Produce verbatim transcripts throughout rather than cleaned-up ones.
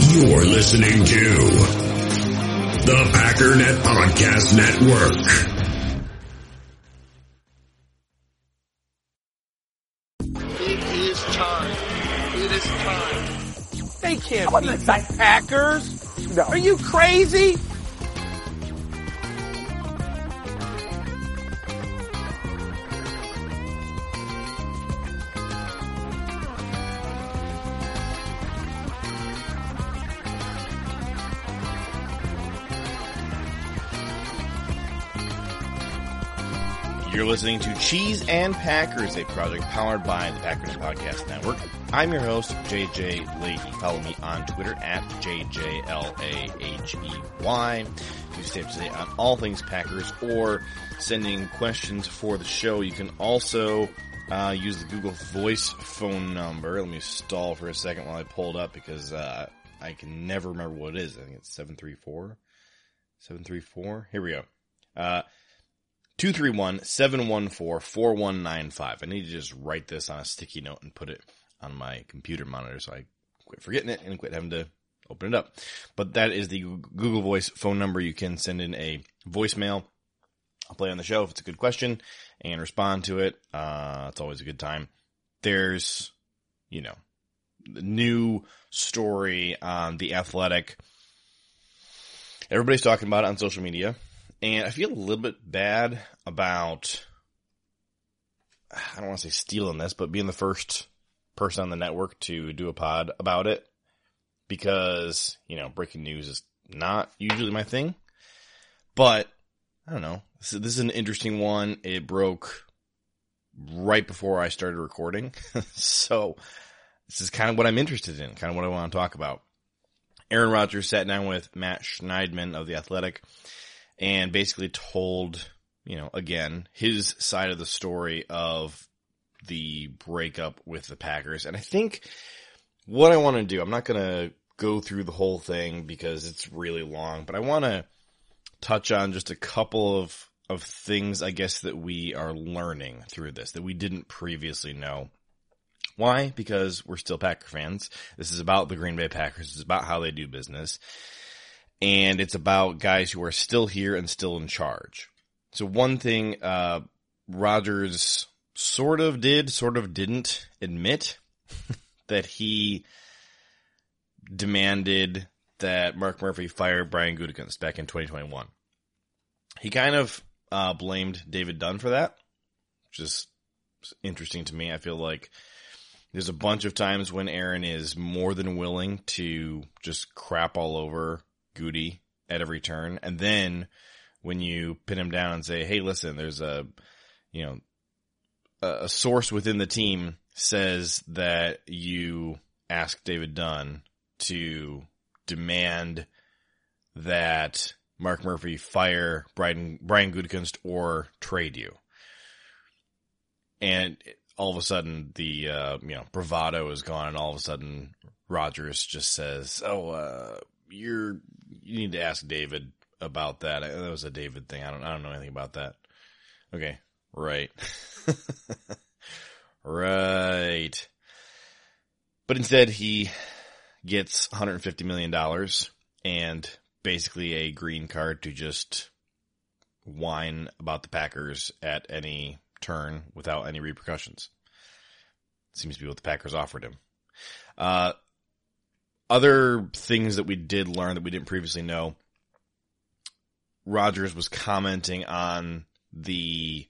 You're listening to the Packernet Podcast Network. It is time. It is time. They can't beat the Packers. No. Are you crazy? You're listening to Cheese and Packers, a project powered by the Packers Podcast Network. I'm your host, J J Leahy. Follow me on Twitter at J J L A H E Y to stay up to date on all things Packers or sending questions for the show. You can also uh, use the Google Voice phone number. Let me stall for a second while I pull it up because uh, I can never remember what it is. I think it's seven three four. seven three four? Here we go. Uh, two three one, seven one four, four one nine five. I need to just write this on a sticky note and put it on my computer monitor so I quit forgetting it and quit having to open it up. But that is the Google Voice phone number. You can send in a voicemail. I'll play on the show if it's a good question and respond to it. Uh, it's always a good time. There's, you know, the new story on The Athletic. Everybody's talking about it on social media. And I feel a little bit bad about, I don't want to say stealing this, but being the first person on the network to do a pod about it. Because, you know, breaking news is not usually my thing. But, I don't know. This is, this is an interesting one. It broke right before I started recording. So, this is kind of what I'm interested in. Kind of what I want to talk about. Aaron Rodgers sat down with Matt Schneidman of The Athletic and basically told, you know, again, his side of the story of the breakup with the Packers. And I think what I want to do, I'm not going to go through the whole thing because it's really long, but I want to touch on just a couple of, of things, I guess, that we are learning through this, that we didn't previously know. Why? Because we're still Packer fans. This is about the Green Bay Packers. It's about how they do business. And it's about guys who are still here and still in charge. So one thing uh, Rodgers sort of did, sort of didn't admit that he demanded that Mark Murphy fire Brian Gutekunst back in twenty twenty-one. He kind of uh, blamed David Dunn for that, which is interesting to me. I feel like there's a bunch of times when Aaron is more than willing to just crap all over Goody at every turn. And then when you pin him down and say, hey, listen, there's a, you know, a, a source within the team says that you ask David Dunn to demand that Mark Murphy fire Brian, Brian Gutekunst or trade you. And all of a sudden the, uh, you know, bravado is gone and all of a sudden Rodgers just says, oh, uh, you're, you need to ask David about that. That was a David thing. I don't, I don't know anything about that. Okay. Right. Right. But instead he gets one hundred fifty million dollars and basically a green card to just whine about the Packers at any turn without any repercussions. Seems to be what the Packers offered him. Uh, Other things that we did learn that we didn't previously know, Rodgers was commenting on the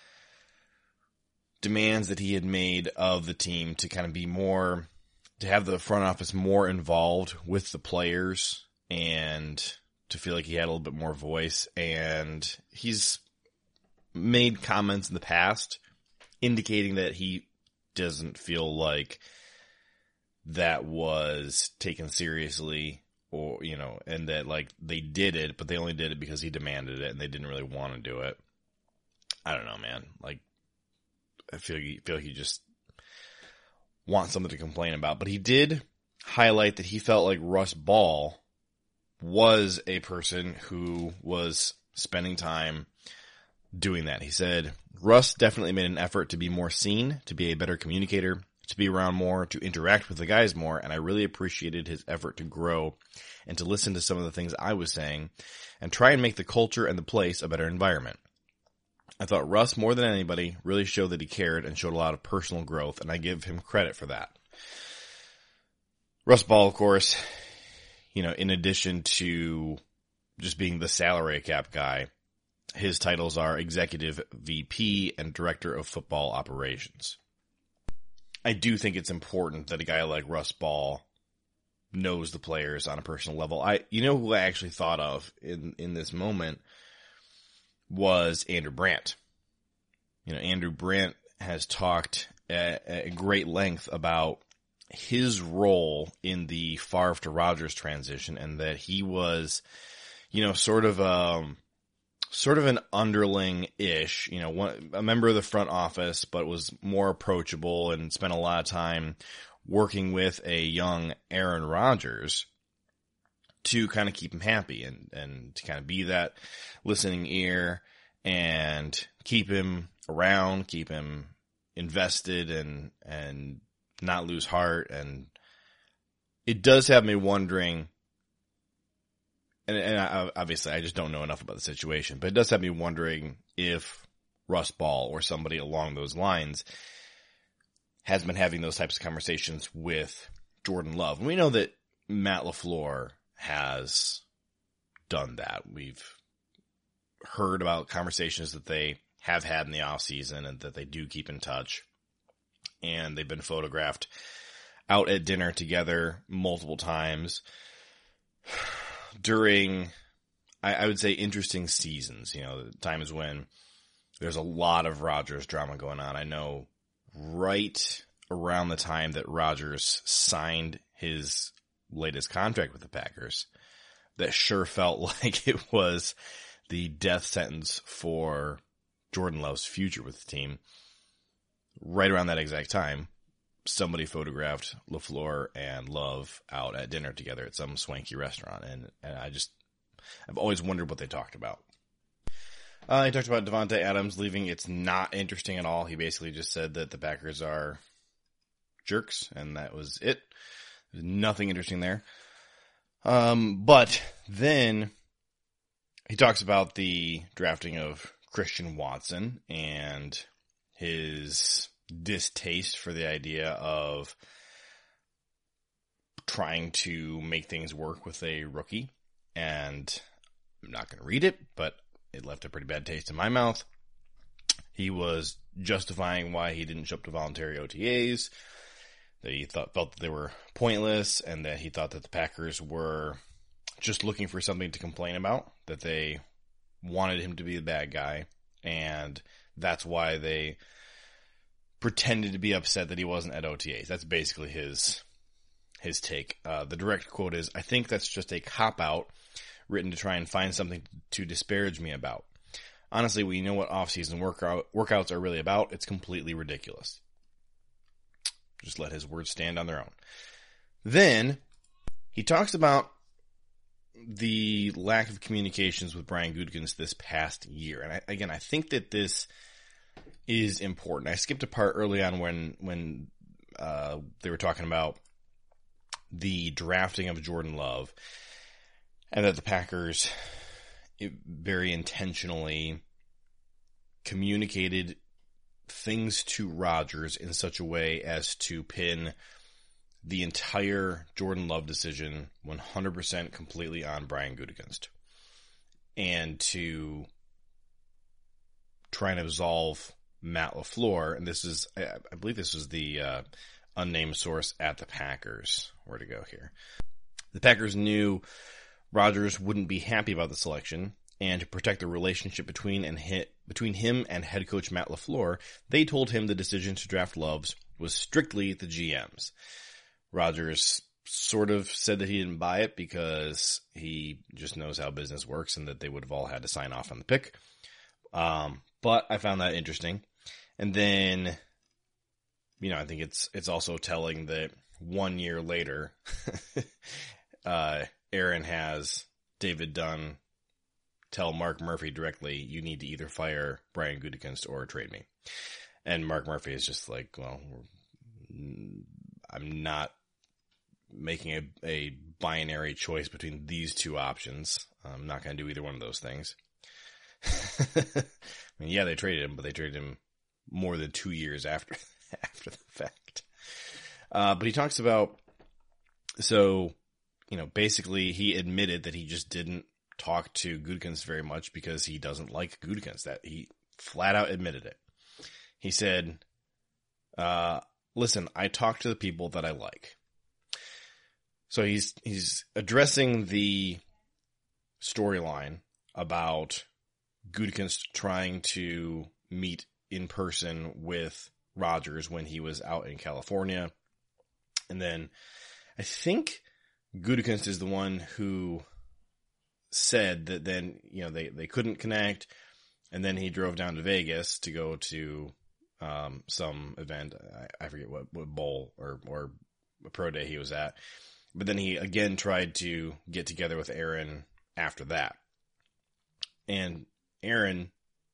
demands that he had made of the team to kind of be more, to have the front office more involved with the players and to feel like he had a little bit more voice. And he's made comments in the past indicating that he doesn't feel like that was taken seriously, or, you know, and that, like, they did it, but they only did it because he demanded it and they didn't really want to do it. I don't know, man. Like, I feel you feel he just wants something to complain about. But he did highlight that he felt like Russ Ball was a person who was spending time doing that. He said, Russ definitely made an effort to be more seen, to be a better communicator, to be around more, to interact with the guys more, and I really appreciated his effort to grow and to listen to some of the things I was saying and try and make the culture and the place a better environment. I thought Russ, more than anybody, really showed that he cared and showed a lot of personal growth, and I give him credit for that. Russ Ball, of course, you know, in addition to just being the salary cap guy, his titles are Executive V P and Director of Football Operations. I do think it's important that a guy like Russ Ball knows the players on a personal level. I, you know who I actually thought of in, in this moment was Andrew Brandt. You know, Andrew Brandt has talked at, at great length about his role in the Favre to Rodgers transition, and that he was, you know, sort of um sort of an underling-ish, you know, one, a member of the front office, but was more approachable and spent a lot of time working with a young Aaron Rodgers to kind of keep him happy and, and to kind of be that listening ear and keep him around, keep him invested and, and not lose heart. And it does have me wondering, and, and I, obviously I just don't know enough about the situation, but it does have me wondering if Russ Ball or somebody along those lines has been having those types of conversations with Jordan Love. And we know that Matt LaFleur has done that. We've heard about conversations that they have had in the offseason and that they do keep in touch. And they've been photographed out at dinner together multiple times during, I, I would say, interesting seasons. You know, times when there's a lot of Rodgers drama going on. I know right around the time that Rodgers signed his latest contract with the Packers, that sure felt like it was the death sentence for Jordan Love's future with the team. Right around that exact time, somebody photographed LaFleur and Love out at dinner together at some swanky restaurant. And, and I just, I've always wondered what they talked about. Uh, he talked about Davante Adams leaving. It's not interesting at all. He basically just said that the Packers are jerks, and that was it. There's nothing interesting there. Um, but then he talks about the drafting of Christian Watson and his distaste for the idea of trying to make things work with a rookie. And I'm not going to read it, but it left a pretty bad taste in my mouth. He was justifying why he didn't show up to voluntary O T As, that he thought felt that they were pointless, and that he thought that the Packers were just looking for something to complain about, that they wanted him to be the bad guy, and that's why they pretended to be upset that he wasn't at O T As. That's basically his his take. Uh, the direct quote is, "I think that's just a cop-out written to try and find something to disparage me about. Honestly, we know what off-season workout, workouts are really about. It's completely ridiculous." Just let his words stand on their own. Then he talks about the lack of communications with Brian Gutekunst this past year. And I, again, I think that this is important. I skipped a part early on when, when uh, they were talking about the drafting of Jordan Love, and that the Packers very intentionally communicated things to Rodgers in such a way as to pin the entire Jordan Love decision one hundred percent completely on Brian Gutekunst, and to try and absolve Matt LaFleur. And this is, I believe this was the uh, unnamed source at the Packers. Where to go here? The Packers knew Rodgers wouldn't be happy about the selection, and to protect the relationship between and hit, between him and head coach Matt LaFleur, they told him the decision to draft Loves was strictly the G M's. Rodgers sort of said that he didn't buy it because he just knows how business works and that they would have all had to sign off on the pick. Um, but I found that interesting. And then, you know, I think it's it's also telling that one year later, uh, Aaron has David Dunn tell Mark Murphy directly, "You need to either fire Brian Gutekunst or trade me." And Mark Murphy is just like, well, I'm not making a, a binary choice between these two options. I'm not going to do either one of those things. I mean, yeah, they traded him, but they traded him more than two years after after the fact. Uh, but he talks about, so, you know, basically he admitted that he just didn't talk to Gutekunst very much because he doesn't like Gutekunst. That he flat out admitted it. He said, uh, listen, I talk to the people that I like. So he's, he's addressing the storyline about Gutekunst trying to meet in person with Rodgers when he was out in California. And then I think Gutekunst is the one who said that then, you know, they, they couldn't connect. And then he drove down to Vegas to go to um, some event. I, I forget what, what bowl or, or a pro day he was at. But then he again tried to get together with Aaron after that. And Aaron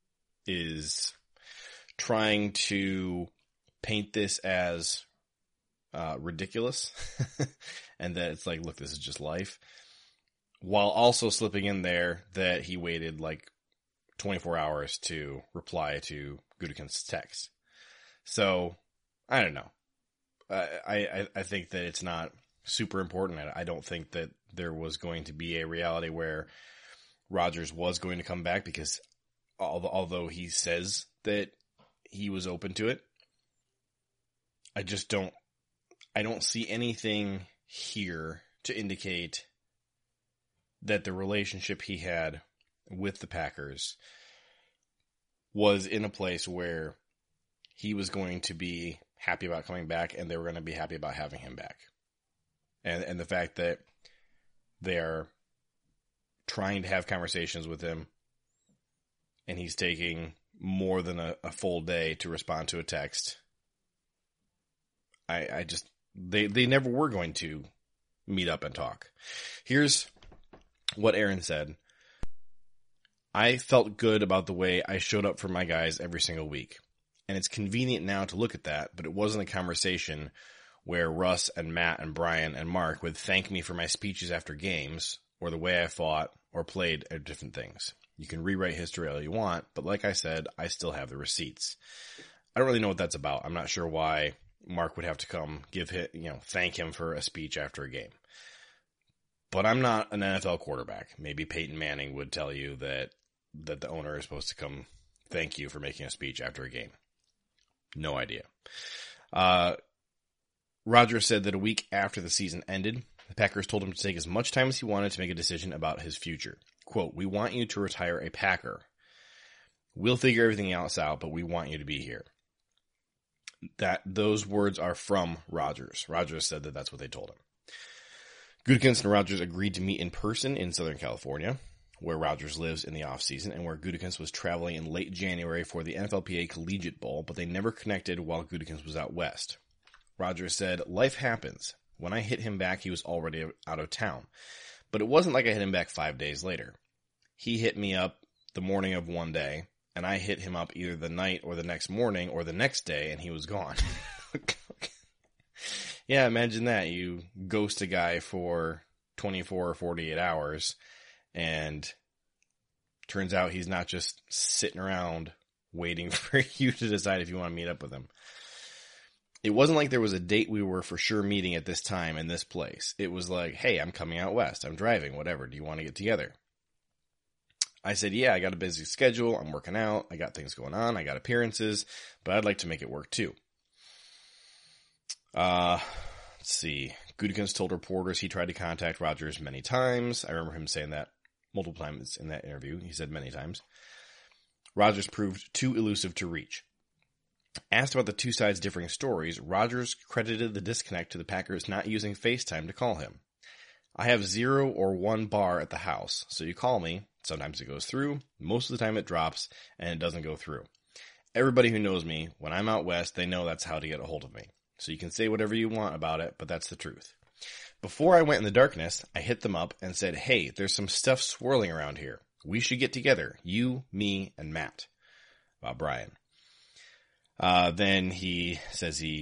is trying to paint this as uh, ridiculous and that it's like, look, this is just life, while also slipping in there that he waited like twenty-four hours to reply to Gutekunst's text. So I don't know. Uh, I, I, I think that it's not super important. I don't think that there was going to be a reality where Rodgers was going to come back, because although he says that he was open to it, I just don't, I don't see anything here to indicate that the relationship he had with the Packers was in a place where he was going to be happy about coming back and they were going to be happy about having him back. And and the fact that they're trying to have conversations with him and he's taking more than a, a full day to respond to a text. I, I just, they, they never were going to meet up and talk. Here's what Aaron said. I felt good about the way I showed up for my guys every single week. And it's convenient now to look at that, but it wasn't a conversation where Russ and Matt and Brian and Mark would thank me for my speeches after games or the way I fought or played at different things. You can rewrite history all you want, but like I said, I still have the receipts. I don't really know what that's about. I'm not sure why Mark would have to come give him, you know, thank him for a speech after a game. But I'm not an N F L quarterback. Maybe Peyton Manning would tell you that, that the owner is supposed to come thank you for making a speech after a game. No idea. Uh, Rodgers said that a week after the season ended, the Packers told him to take as much time as he wanted to make a decision about his future. Quote, "We want you to retire a Packer. We'll figure everything else out, but we want you to be here." That those words are from Rodgers. Rodgers said that that's what they told him. Gutekunst and Rodgers agreed to meet in person in Southern California, where Rodgers lives in the offseason, and where Gutekunst was traveling in late January for the N F L P A Collegiate Bowl, but they never connected while Gutekunst was out west. Rodgers said, "Life happens. When I hit him back, he was already out of town. But it wasn't like I hit him back five days later. He hit me up the morning of one day, and I hit him up either the night or the next morning or the next day, and he was gone." Yeah, imagine that. You ghost a guy for twenty-four or forty-eight hours, and turns out he's not just sitting around waiting for you to decide if you want to meet up with him. It wasn't like there was a date we were for sure meeting at this time in this place. It was like, hey, I'm coming out west. I'm driving, whatever. Do you want to get together? I said, yeah, I got a busy schedule. I'm working out. I got things going on. I got appearances, but I'd like to make it work too. Uh, let's see. Gutekunst told reporters he tried to contact Rodgers many times. I remember him saying that multiple times in that interview. He said many times. Rodgers proved too elusive to reach. Asked about the two sides' differing stories, Rodgers credited the disconnect to the Packers not using FaceTime to call him. "I have zero or one bar at the house, so you call me. Sometimes it goes through, most of the time it drops, and it doesn't go through. Everybody who knows me, when I'm out west, they know that's how to get a hold of me. So you can say whatever you want about it, but that's the truth. Before I went in the darkness, I hit them up and said, hey, there's some stuff swirling around here. We should get together, you, me, and Matt." About Brian. Uh, then he says he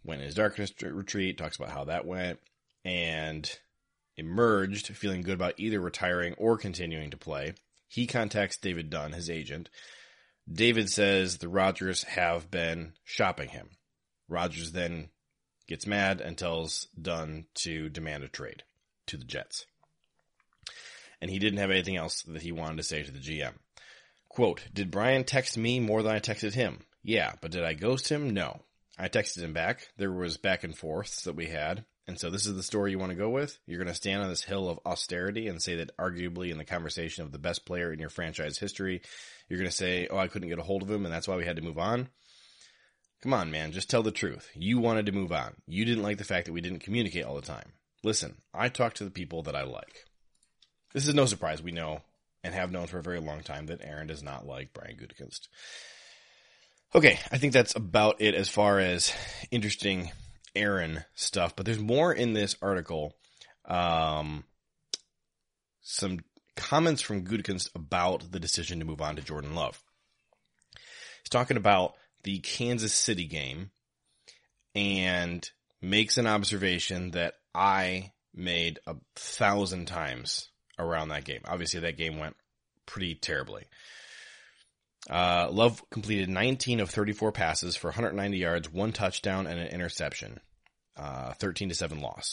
went in his darkness retreat, talks about how that went, and emerged feeling good about either retiring or continuing to play. He contacts David Dunn, his agent. David says the Rodgers have been shopping him. Rodgers then gets mad and tells Dunn to demand a trade to the Jets. And he didn't have anything else that he wanted to say to the G M. Quote, did Brian text me more than I texted him? Yeah, but did I ghost him? No. I texted him back. There was back and forths that we had. And so this is the story you want to go with? You're going to stand on this hill of austerity and say that arguably in the conversation of the best player in your franchise history, you're going to say, oh, I couldn't get a hold of him and that's why we had to move on? Come on, man. Just tell the truth. You wanted to move on. You didn't like the fact that we didn't communicate all the time. Listen, I talk to the people that I like. This is no surprise. We know and have known for a very long time that Aaron does not like Brian Gutekunst. Okay, I think that's about it as far as interesting Aaron stuff, but there's more in this article. Um, some comments from Gutekunst about the decision to move on to Jordan Love. He's talking about the Kansas City game and makes an observation that I made a thousand times around that game. Obviously, that game went pretty terribly. Uh, Love completed nineteen of thirty-four passes for one hundred ninety yards, one touchdown, and an interception. Uh, thirteen to seven loss.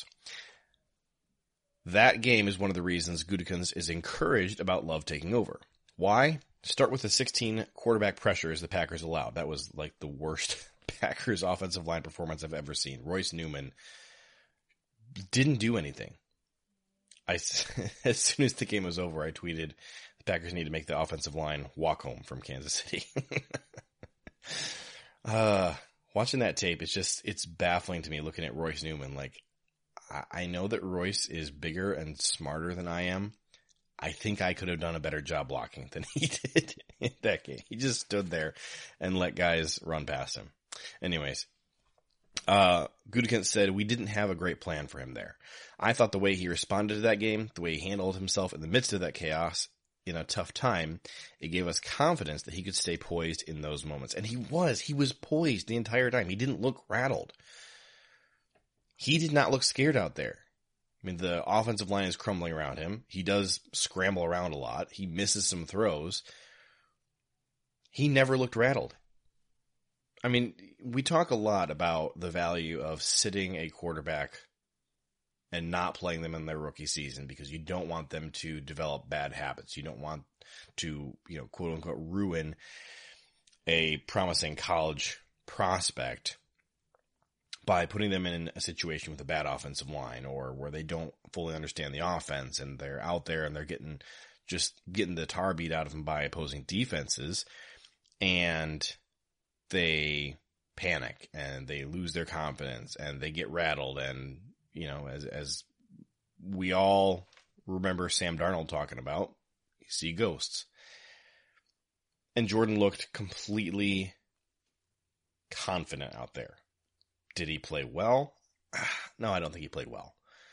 That game is one of the reasons Gutekunst is encouraged about Love taking over. Why? Start with the sixteen quarterback pressures the Packers allowed. That was like the worst Packers offensive line performance I've ever seen. Royce Newman didn't do anything. I, as soon as the game was over, I tweeted, the Packers need to make the offensive line walk home from Kansas City. uh, watching that tape, it's just, it's baffling to me looking at Royce Newman. Like, I, I know that Royce is bigger and smarter than I am. I think I could have done a better job blocking than he did in that game. He just stood there and let guys run past him. Anyways, uh, Gutekunst said, we didn't have a great plan for him there. I thought the way he responded to that game, the way he handled himself in the midst of that chaos in a tough time, it gave us confidence that he could stay poised in those moments. And he was, he was poised the entire time. He didn't look rattled. He did not look scared out there. I mean, the offensive line is crumbling around him. He does scramble around a lot. He misses some throws. He never looked rattled. I mean, we talk a lot about the value of sitting a quarterback and not playing them in their rookie season because you don't want them to develop bad habits. You don't want to, you know, quote unquote, ruin a promising college prospect by putting them in a situation with a bad offensive line or where they don't fully understand the offense and they're out there and they're getting just getting the tar beat out of them by opposing defenses and they panic and they lose their confidence and they get rattled. And, you know, as, as we all remember Sam Darnold talking about, you see ghosts. And Jordan looked completely confident out there. Did he play well? No, I don't think he played well.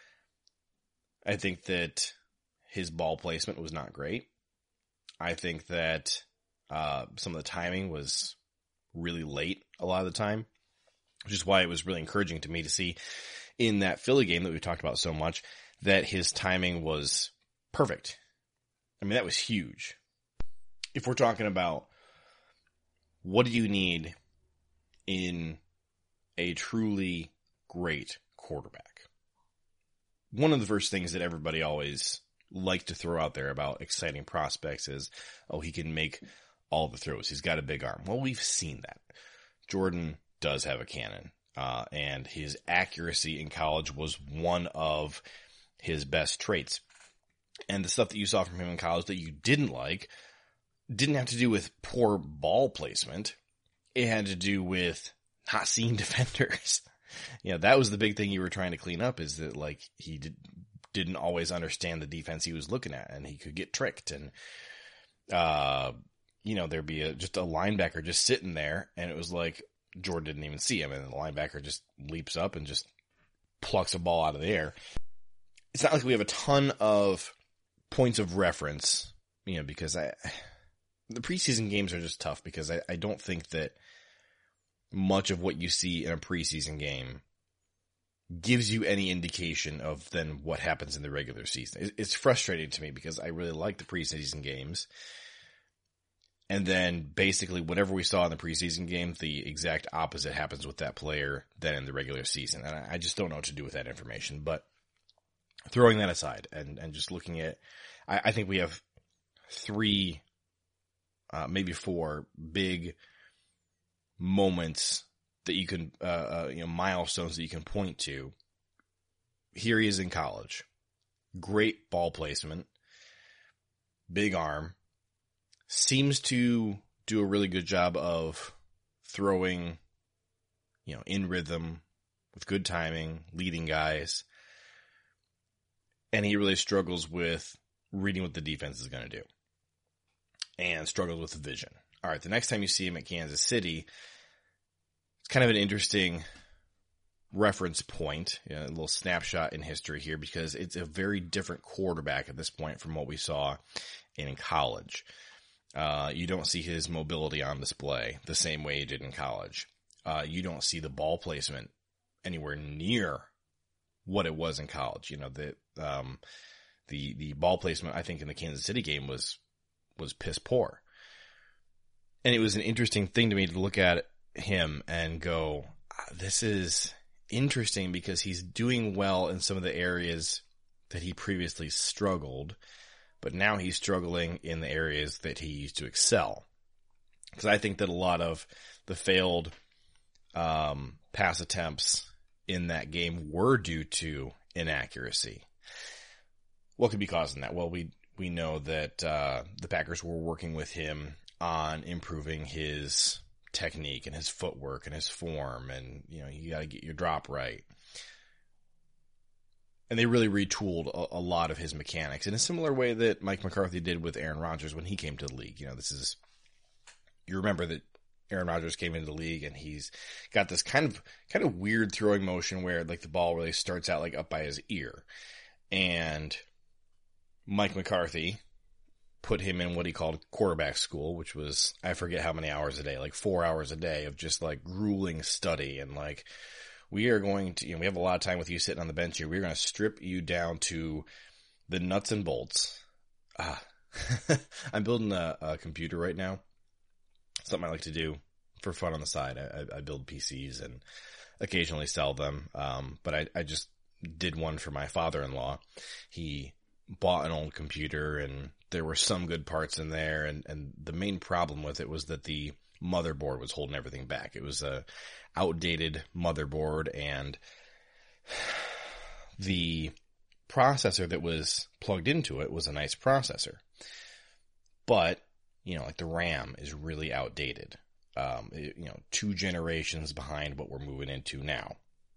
I think that his ball placement was not great. I think that uh, some of the timing was really late a lot of the time, which is why it was really encouraging to me to see in that Philly game that we talked about so much that his timing was perfect. I mean, that was huge. If we're talking about what do you need in a truly great quarterback, one of the first things that everybody always likes to throw out there about exciting prospects is, oh, he can make all the throws. He's got a big arm. Well, we've seen that. Jordan does have a cannon, uh, and his accuracy in college was one of his best traits. And the stuff that you saw from him in college that you didn't like didn't have to do with poor ball placement. It had to do with not seeing defenders. You know, that was the big thing you were trying to clean up, is that, like, he did, didn't always understand the defense he was looking at, and he could get tricked. And, uh, you know, there'd be a, just a linebacker just sitting there, and it was like Jordan didn't even see him, and the linebacker just leaps up and just plucks a ball out of the air. It's not like we have a ton of points of reference, you know, because I, the preseason games are just tough because I, I don't think that much of what you see in a preseason game gives you any indication of then what happens in the regular season. It's frustrating to me because I really like the preseason games. And then basically whatever we saw in the preseason game, the exact opposite happens with that player than in the regular season. And I just don't know what to do with that information. But throwing that aside and, and just looking at, I, I think we have three, uh, maybe four big moments that you can, uh, uh, you know, milestones that you can point to. Here he is in college. Great ball placement. Big arm. Seems to do a really good job of throwing, you know, in rhythm with good timing, leading guys. And he really struggles with reading what the defense is going to do. And struggles with the vision. All right, the next time you see him at Kansas City, it's kind of an interesting reference point, you know, a little snapshot in history here, because it's a very different quarterback at this point from what we saw in college. Uh, you don't see his mobility on display the same way he did in college. Uh, you don't see the ball placement anywhere near what it was in college. You know, the, um, the, the ball placement, I think, in the Kansas City game was, was piss poor. And it was an interesting thing to me to look at him and go, this is interesting because he's doing well in some of the areas that he previously struggled, but now he's struggling in the areas that he used to excel. Because I think that a lot of the failed um, pass attempts in that game were due to inaccuracy. What could be causing that? Well, we we know that uh, the Packers were working with him on improving his technique and his footwork and his form, and you know, you got to get your drop right. And they really retooled a, a lot of his mechanics in a similar way that Mike McCarthy did with Aaron Rodgers when he came to the league. You know, this is, you remember that Aaron Rodgers came into the league and he's got this kind of, kind of weird throwing motion where like the ball really starts out like up by his ear. And Mike McCarthy put him in what he called quarterback school, which was, I forget how many hours a day, like four hours a day of just like grueling study. And like, we are going to, you know, we have a lot of time with you sitting on the bench here. We're going to strip you down to the nuts and bolts. Ah, I'm building a, a computer right now. Something I like to do for fun on the side. I, I build P Cs and occasionally sell them. Um, but I, I just did one for my father-in-law. He bought an old computer and there were some good parts in there. And, and the main problem with it was that the motherboard was holding everything back. It was a outdated motherboard, and the processor that was plugged into it was a nice processor. But, you know, like the RAM is really outdated. Um, it, you know, two generations behind what we're moving into now.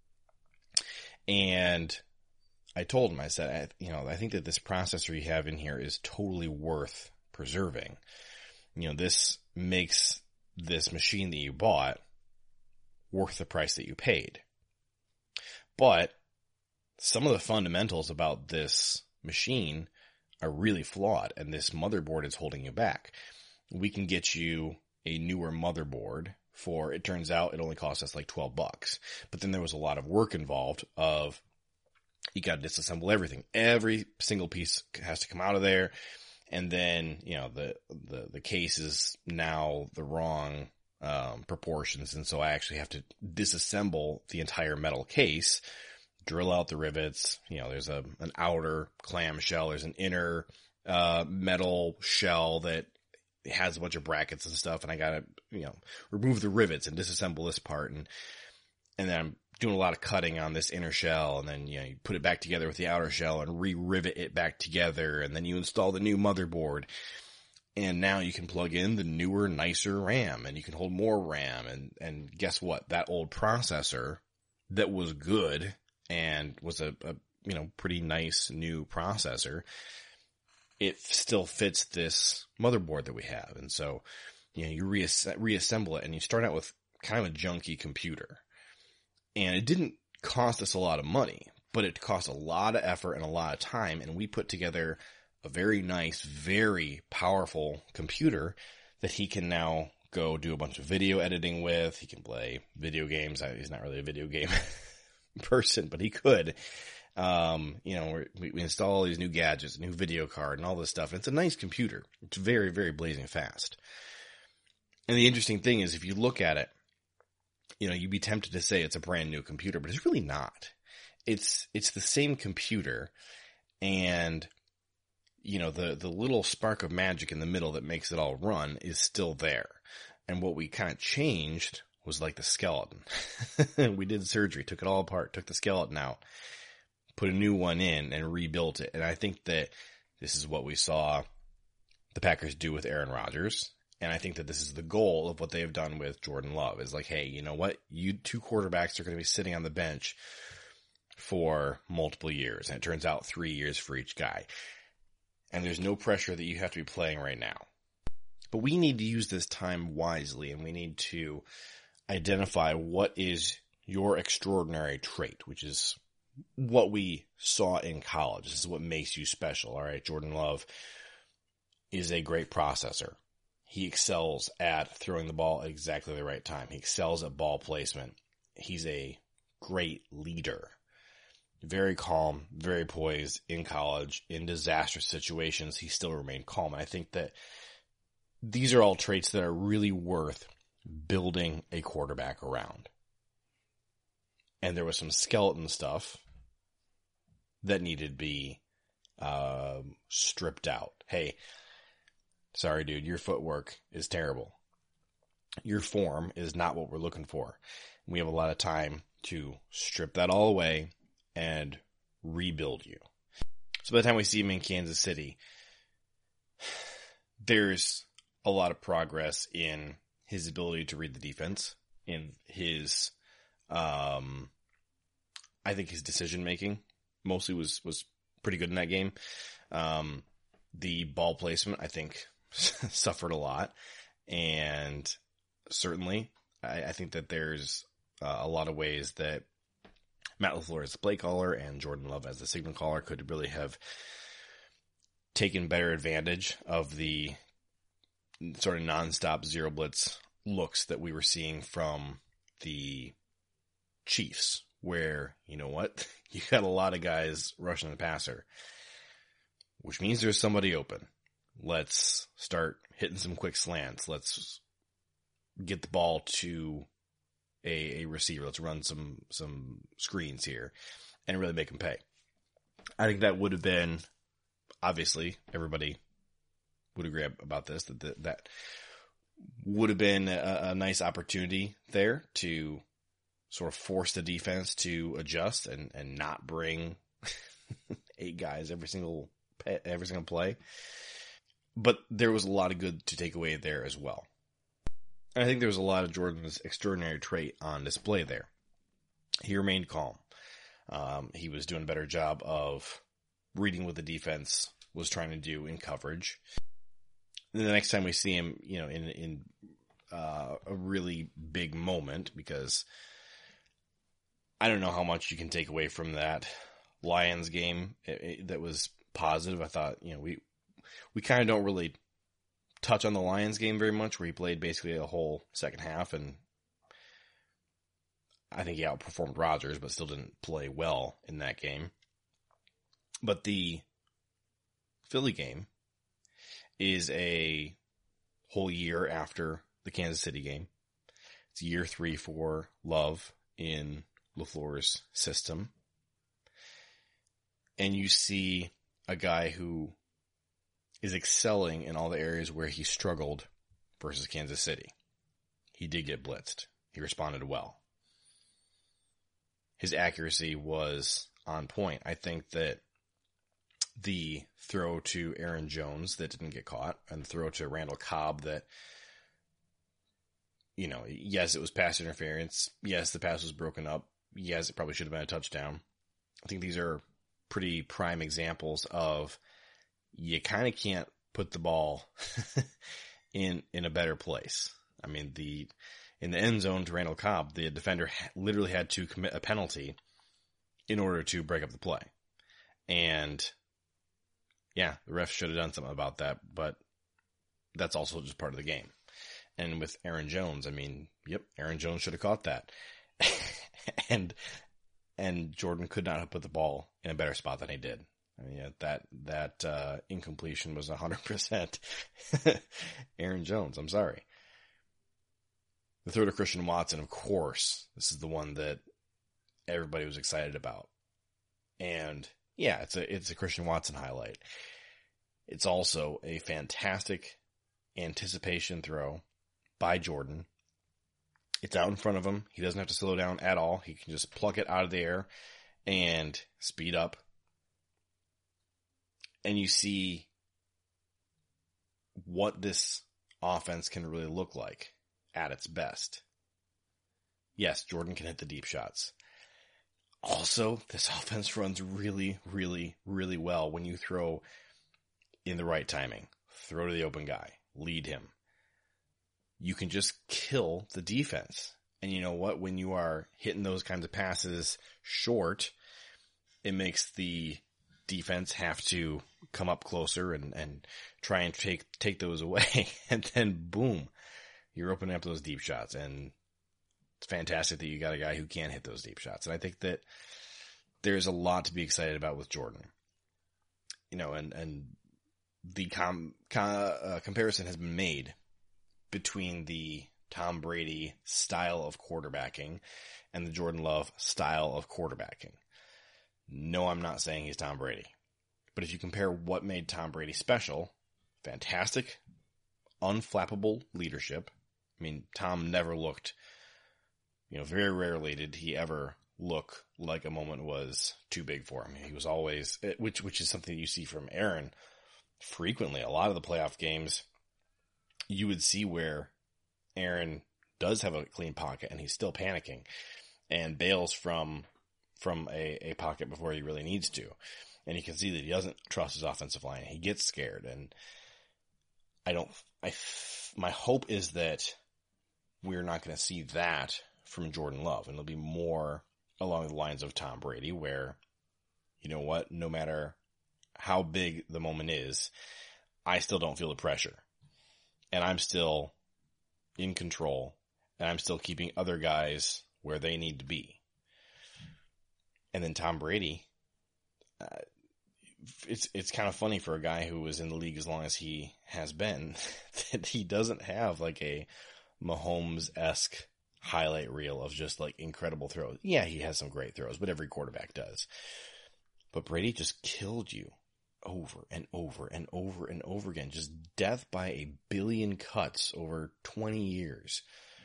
And I told him, I said, I, you know, I think that this processor you have in here is totally worth preserving. You know, this makes this machine that you bought worth the price that you paid. But some of the fundamentals about this machine are really flawed, and this motherboard is holding you back. We can get you a newer motherboard for, it turns out it only cost us like twelve bucks. But then there was a lot of work involved of, you got to disassemble everything. Every single piece has to come out of there. And then, you know, the, the, the case is now the wrong, um, proportions. And so I actually have to disassemble the entire metal case, drill out the rivets. You know, there's a, an outer clam shell. There's an inner, uh, metal shell that has a bunch of brackets and stuff. And I got to, you know, remove the rivets and disassemble this part. And, and then I'm doing a lot of cutting on this inner shell, and then, you know, you put it back together with the outer shell and re-rivet it back together, and then you install the new motherboard. And now you can plug in the newer, nicer RAM, and you can hold more RAM. And, and guess what? That old processor that was good and was a, a, you know, pretty nice new processor, it still fits this motherboard that we have. And so, you know, you reass- reassemble it and you start out with kind of a junky computer. And it didn't cost us a lot of money, but it cost a lot of effort and a lot of time. And we put together a very nice, very powerful computer that he can now go do a bunch of video editing with. He can play video games. He's not really a video game person, but he could. Um, you know, we, we install all these new gadgets, new video card and all this stuff. And it's a nice computer. It's very, very blazing fast. And the interesting thing is if you look at it, you know, you'd be tempted to say it's a brand new computer, but it's really not. It's, it's the same computer, and, you know, the, the little spark of magic in the middle that makes it all run is still there. And what we kind of changed was like the skeleton. We did surgery, took it all apart, took the skeleton out, put a new one in and rebuilt it. And I think that this is what we saw the Packers do with Aaron Rodgers. And I think that this is the goal of what they've done with Jordan Love is like, hey, you know what? You two quarterbacks are going to be sitting on the bench for multiple years. And it turns out three years for each guy. And there's no pressure that you have to be playing right now. But we need to use this time wisely, and we need to identify what is your extraordinary trait, which is what we saw in college. This is what makes you special. All right. Jordan Love is a great processor. He excels at throwing the ball at exactly the right time. He excels at ball placement. He's a great leader. Very calm, very poised in college. In disastrous situations, he still remained calm. And I think that these are all traits that are really worth building a quarterback around. And there was some skeleton stuff that needed to be uh, stripped out. Hey, sorry, dude, your footwork is terrible. Your form is not what we're looking for. We have a lot of time to strip that all away and rebuild you. So by the time we see him in Kansas City, there's a lot of progress in his ability to read the defense, in his, um, I think his decision making mostly was, was pretty good in that game. Um, the ball placement, I think, suffered a lot. And certainly, I, I think that there's uh, a lot of ways that Matt LaFleur as the play caller and Jordan Love as the signal caller could really have taken better advantage of the sort of nonstop zero blitz looks that we were seeing from the Chiefs, where, you know what, you got a lot of guys rushing the passer, which means there's somebody open. Let's start hitting some quick slants. Let's get the ball to a, a receiver. Let's run some, some screens here and really make them pay. I think that would have been, obviously, everybody would agree about this, that that, that would have been a, a nice opportunity there to sort of force the defense to adjust and, and not bring eight guys every single every single play. But there was a lot of good to take away there as well. And I think there was a lot of Jordan's extraordinary trait on display there. He remained calm. Um, he was doing a better job of reading what the defense was trying to do in coverage. And the next time we see him, you know, in in uh, a really big moment, because I don't know how much you can take away from that Lions game it, it, that was positive. I thought, you know, we we kind of don't really touch on the Lions game very much, where he played basically a whole second half, and I think he outperformed Rodgers, but still didn't play well in that game. But the Philly game is a whole year after the Kansas City game. It's year three for Love in LaFleur's system. And you see a guy who is excelling in all the areas where he struggled versus Kansas City. He did get blitzed. He responded well. His accuracy was on point. I think that the throw to Aaron Jones that didn't get caught, and the throw to Randall Cobb that, you know, yes, it was pass interference. Yes, the pass was broken up. Yes, it probably should have been a touchdown. I think these are pretty prime examples of you kind of can't put the ball in in a better place. I mean, the in the end zone to Randall Cobb, the defender literally had to commit a penalty in order to break up the play. And yeah, the ref should have done something about that, but that's also just part of the game. And with Aaron Jones, I mean, yep, Aaron Jones should have caught that. and and Jordan could not have put the ball in a better spot than he did. I mean, yeah, that that uh, incompletion was one hundred percent Aaron Jones. I'm sorry. The throw to Christian Watson, of course, this is the one that everybody was excited about. And yeah, it's a it's a Christian Watson highlight. It's also a fantastic anticipation throw by Jordan. It's out in front of him. He doesn't have to slow down at all. He can just pluck it out of the air and speed up. And you see what this offense can really look like at its best. Yes, Jordan can hit the deep shots. Also, this offense runs really, really, really well when you throw in the right timing. Throw to the open guy. Lead him. You can just kill the defense. And you know what? When you are hitting those kinds of passes short, it makes the defense have to come up closer and, and try and take take those away. And then, boom, you're opening up those deep shots. And it's fantastic that you got a guy who can hit those deep shots. And I think that there's a lot to be excited about with Jordan. You know, and, and the com, com, uh, comparison has been made between the Tom Brady style of quarterbacking and the Jordan Love style of quarterbacking. No, I'm not saying he's Tom Brady. But if you compare what made Tom Brady special, fantastic, unflappable leadership. I mean, Tom never looked, you know, very rarely did he ever look like a moment was too big for him. He was always, which which is something you see from Aaron frequently. A lot of the playoff games, you would see where Aaron does have a clean pocket and he's still panicking and bails from from a, a pocket before he really needs to. And you can see that he doesn't trust his offensive line. He gets scared. And I don't, I, my hope is that we're not going to see that from Jordan Love. And it'll be more along the lines of Tom Brady where, you know what, no matter how big the moment is, I still don't feel the pressure. And I'm still in control. And I'm still keeping other guys where they need to be. And then Tom Brady, uh, it's it's kind of funny for a guy who was in the league as long as he has been that he doesn't have like a Mahomes-esque highlight reel of just like incredible throws. Yeah, he has some great throws, but every quarterback does. But Brady just killed you over and over and over and over again. Just death by a billion cuts over twenty years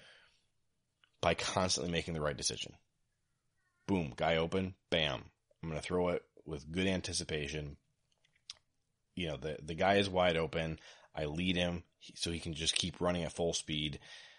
by constantly making the right decision. Boom, guy open, bam. I'm going to throw it with good anticipation. You know, the, the guy is wide open. I lead him so he can just keep running at full speed.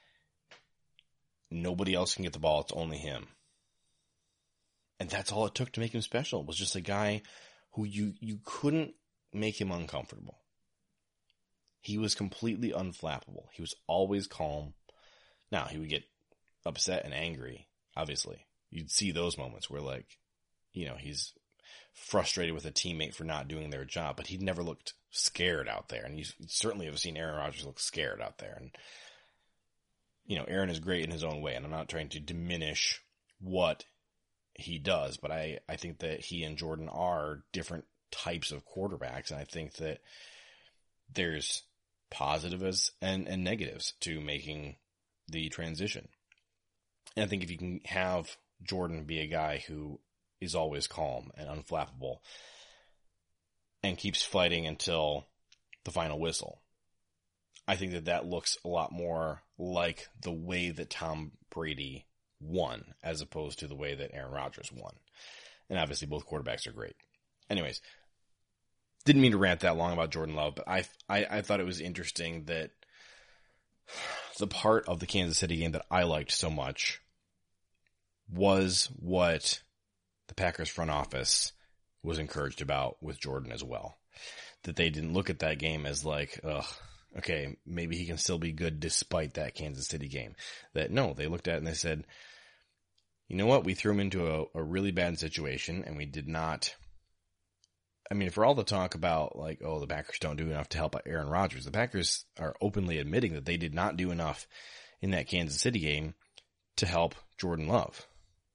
Nobody else can get the ball. It's only him. And that's all it took to make him special. It was just a guy who you, you couldn't make him uncomfortable. He was completely unflappable. He was always calm. Now, he would get upset and angry, obviously. You'd see those moments where, like, you know, he's frustrated with a teammate for not doing their job, but he never looked scared out there. And you certainly have seen Aaron Rodgers look scared out there. And, you know, Aaron is great in his own way, and I'm not trying to diminish what he does, but I, I think that he and Jordan are different types of quarterbacks, and I think that there's positives and, and negatives to making the transition. And I think if you can have Jordan be a guy who is always calm and unflappable and keeps fighting until the final whistle, I think that that looks a lot more like the way that Tom Brady won as opposed to the way that Aaron Rodgers won. And obviously both quarterbacks are great. Anyways, didn't mean to rant that long about Jordan Love, but I, I, I thought it was interesting that the part of the Kansas City game that I liked so much was what the Packers front office was encouraged about with Jordan as well. That they didn't look at that game as like, ugh, okay, maybe he can still be good despite that Kansas City game. That no, they looked at it and they said, you know what, we threw him into a, a really bad situation and we did not I mean, for all the talk about like, oh, the Packers don't do enough to help Aaron Rodgers, the Packers are openly admitting that they did not do enough in that Kansas City game to help Jordan Love.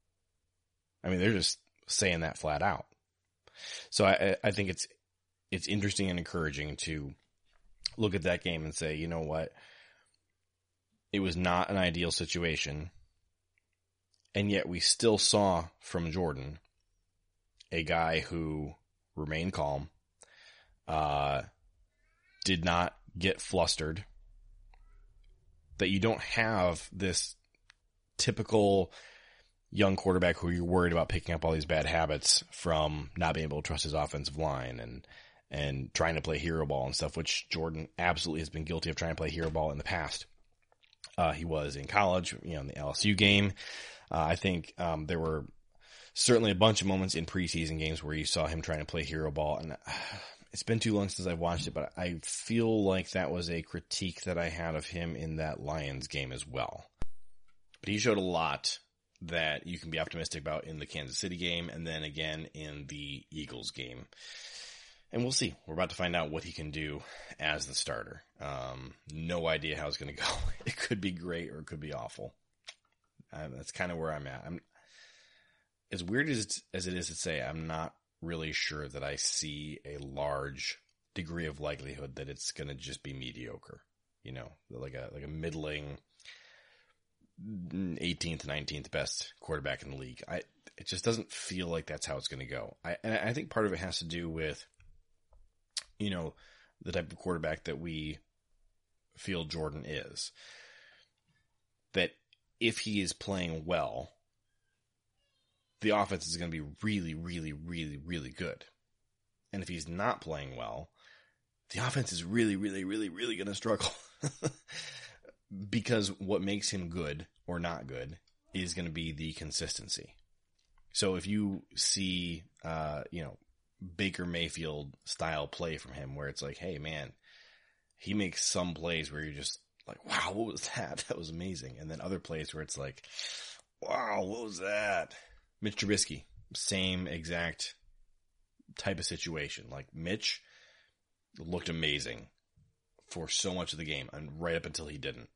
I mean, they're just saying that flat out. So I, I think it's, it's interesting and encouraging to look at that game and say, you know what? It was not an ideal situation. And yet we still saw from Jordan a guy who remained calm, uh, did not get flustered, that you don't have this typical young quarterback who you're worried about picking up all these bad habits from not being able to trust his offensive line and, and trying to play hero ball and stuff, which Jordan absolutely has been guilty of trying to play hero ball in the past. Uh, he was in college, you know, in the L S U game. Uh, I think, um, there were certainly a bunch of moments in preseason games where you saw him trying to play hero ball, and it's been too long since I've watched it, but I feel like that was a critique that I had of him in that Lions game as well. But he showed a lot that you can be optimistic about in the Kansas City game, and then again in the Eagles game. And we'll see. We're about to find out what he can do as the starter. Um, no idea how it's going to go. It could be great or it could be awful. Uh, that's kind of where I'm at. I'm, As weird as as it is to say, I'm not really sure that I see a large degree of likelihood that it's going to just be mediocre. You know, like a like a middling eighteenth, nineteenth best quarterback in the league. I it just doesn't feel like that's how it's going to go. I and I think part of it has to do with, you know, the type of quarterback that we feel Jordan is. That if he is playing well, the offense is going to be really, really, really, really good. And if he's not playing well, the offense is really, really, really, really going to struggle. Because what makes him good or not good is going to be the consistency. So if you see, uh, you know, Baker Mayfield style play from him where it's like, hey man, he makes some plays where you're just like, wow, what was that? That was amazing. And then other plays where it's like, wow, what was that? Mitch Trubisky, same exact type of situation. Like Mitch looked amazing for so much of the game and right up until he didn't.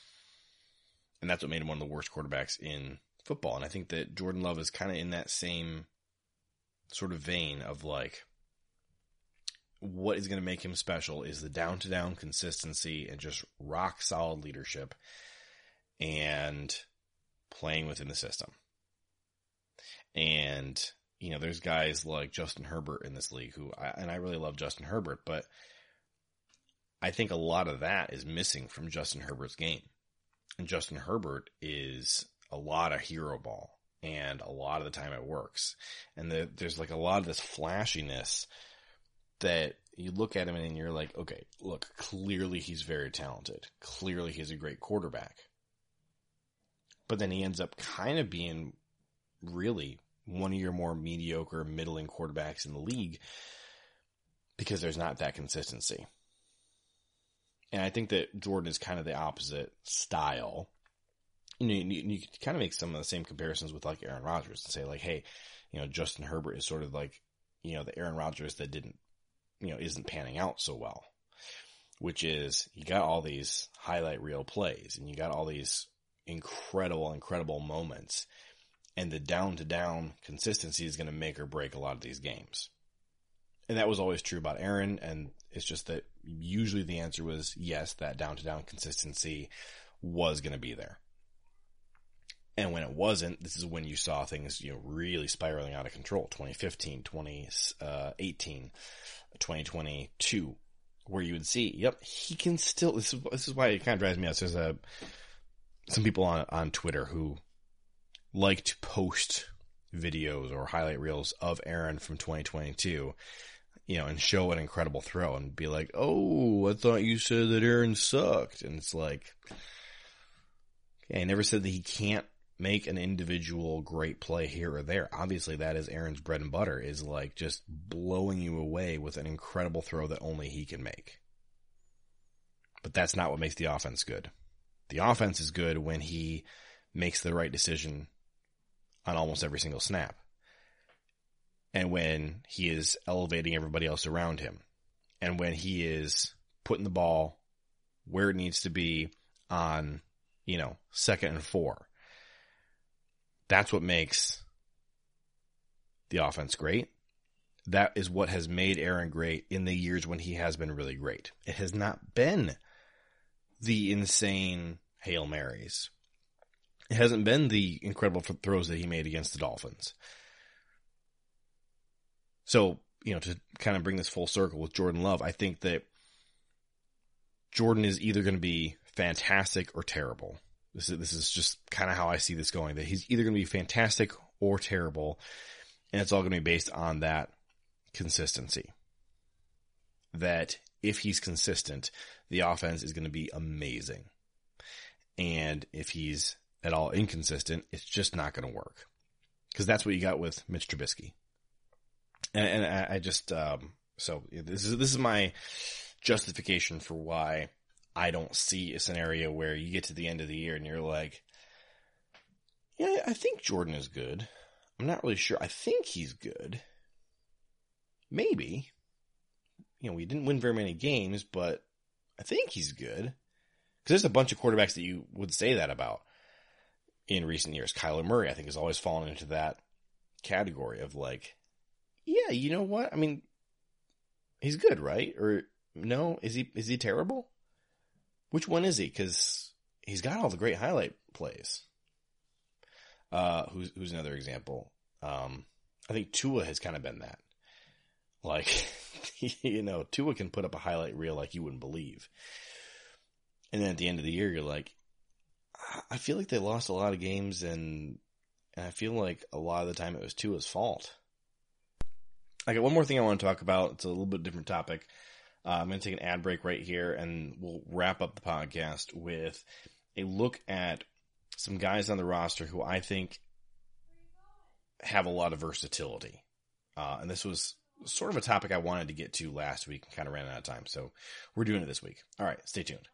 And that's what made him one of the worst quarterbacks in football. And I think that Jordan Love is kind of in that same sort of vein of like, what is going to make him special is the down to down consistency and just rock solid leadership and playing within the system. And, you know, there's guys like Justin Herbert in this league who, I, and I really love Justin Herbert, but I think a lot of that is missing from Justin Herbert's game. And Justin Herbert is a lot of hero ball, and a lot of the time it works. And the, there's like a lot of this flashiness that you look at him and you're like, okay, look, clearly he's very talented. Clearly he's a great quarterback. But then he ends up kind of being really one of your more mediocre, middling quarterbacks in the league because there's not that consistency. And I think that Jordan is kind of the opposite style. You know, you, you kind of make some of the same comparisons with like Aaron Rodgers and say like, hey, you know, Justin Herbert is sort of like, you know, the Aaron Rodgers that didn't, you know, isn't panning out so well, which is you got all these highlight reel plays and you got all these incredible, incredible moments, and the down to down consistency is going to make or break a lot of these games. And that was always true about Aaron. And it's just that usually the answer was yes, that down to down consistency was going to be there. And when it wasn't, this is when you saw things, you know, really spiraling out of control. twenty fifteen, twenty eighteen, twenty twenty-two, where you would see, yep, he can still, this is, this is why it kind of drives me out. There's a, some people on, on Twitter who like to post videos or highlight reels of Aaron from twenty twenty-two, you know, and show an incredible throw and be like, oh, I thought you said that Aaron sucked. And it's like, okay, I never said that he can't make an individual great play here or there. Obviously that is Aaron's bread and butter, is like just blowing you away with an incredible throw that only he can make. But that's not what makes the offense good. The offense is good when he makes the right decision on almost every single snap. and when he is elevating everybody else around him, and when he is putting the ball where it needs to be on, you know, second and four. That's what makes the offense great. That is what has made Aaron great in the years when he has been really great. It has not been the insane Hail Marys. It hasn't been the incredible throws that he made against the Dolphins. So, you know, to kind of bring this full circle with Jordan Love, I think that Jordan is either going to be fantastic or terrible. This is, this is just kind of how I see this going, that he's either going to be fantastic or terrible, and it's all going to be based on that consistency. That if he's consistent, the offense is going to be amazing. And if he's at all inconsistent, it's just not going to work. Because that's what you got with Mitch Trubisky. And, and I just, um, so this is, this is my justification for why I don't see a scenario where you get to the end of the year and you're like, yeah, I think Jordan is good. I'm not really sure. I think he's good. Maybe. You know, we didn't win very many games, but I think he's good. Because there's a bunch of quarterbacks that you would say that about in recent years. Kyler Murray, I think, has always fallen into that category of like, yeah, you know what? I mean, he's good, right? Or no, is he, is he terrible? Which one is he? Because he's got all the great highlight plays. Uh, who's, who's another example? Um, I think Tua has kind of been that. Like, you know, Tua can put up a highlight reel like you wouldn't believe. And then at the end of the year, you're like, I feel like they lost a lot of games, and, and I feel like a lot of the time it was Tua's fault. I got one more thing I want to talk about. It's a little bit different topic. Uh, I'm going to take an ad break right here, and we'll wrap up the podcast with a look at some guys on the roster who I think have a lot of versatility. Uh, and this was sort of a topic I wanted to get to last week and kind of ran out of time. So we're doing it this week. All right, stay tuned.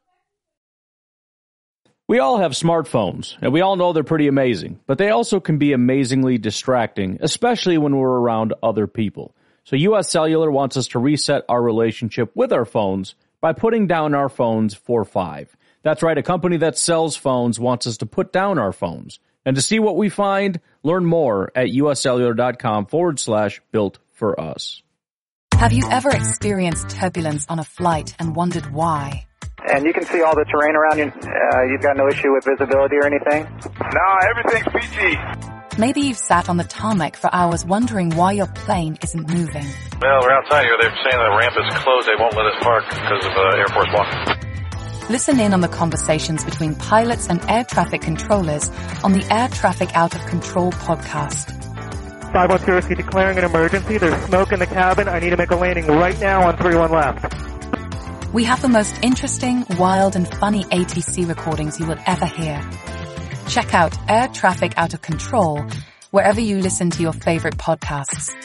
We all have smartphones, and we all know they're pretty amazing, but they also can be amazingly distracting, especially when we're around other people. So U S Cellular wants us to reset our relationship with our phones by putting down our phones for five. That's right, a company that sells phones wants us to put down our phones. And to see what we find, learn more at uscellular.com forward slash built for us. Have you ever experienced turbulence on a flight and wondered why? And you can see all the terrain around you. Uh, you've got no issue with visibility or anything? No, everything's peachy. Maybe you've sat on the tarmac for hours wondering why your plane isn't moving. Well, we're outside here. They're saying the ramp is closed. They won't let us park because of uh, Air Force One. Listen in on the conversations between pilots and air traffic controllers on the Air Traffic Out of Control podcast. five one zero, declaring an emergency. There's smoke in the cabin. I need to make a landing right now on three one left. We have the most interesting, wild, and funny A T C recordings you will ever hear. Check out Air Traffic Out of Control wherever you listen to your favorite podcasts.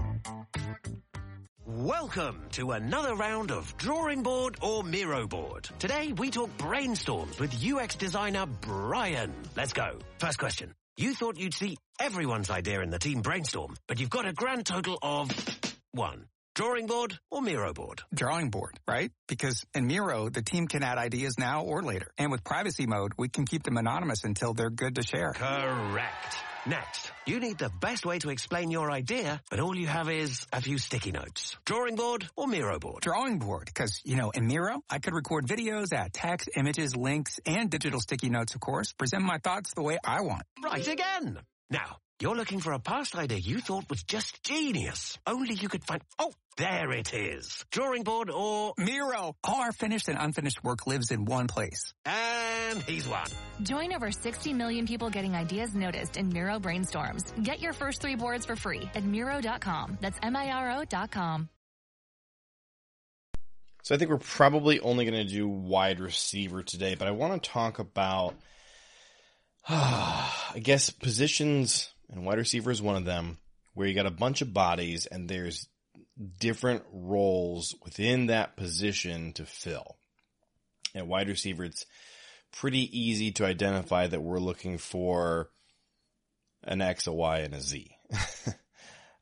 Welcome to another round of Drawing Board or Miro Board. Today we talk brainstorms with U X designer Brian. Let's go. First question. You thought you'd see everyone's idea in the team brainstorm, but you've got a grand total of one. Drawing board or Miro board? Drawing board, right? Because in Miro, the team can add ideas now or later. And with privacy mode, we can keep them anonymous until they're good to share. Correct. Next, you need the best way to explain your idea, but all you have is a few sticky notes. Drawing board or Miro board? Drawing board, because, you know, in Miro, I could record videos, add text, images, links, and digital sticky notes, of course, present my thoughts the way I want. Right again. Now, you're looking for a past idea you thought was just genius. Only you could find... Oh, there it is. Drawing board or... Miro. All our finished and unfinished work lives in one place. And he's won. Join over sixty million people getting ideas noticed in Miro Brainstorms. Get your first three boards for free at Miro dot com. That's M I R O dot com. So I think we're probably only going to do wide receiver today, but I want to talk about, uh, I guess, positions, and wide receiver is one of them, where you got a bunch of bodies and there's different roles within that position to fill. At wide receiver, it's pretty easy to identify that we're looking for an X, a Y, and a Z.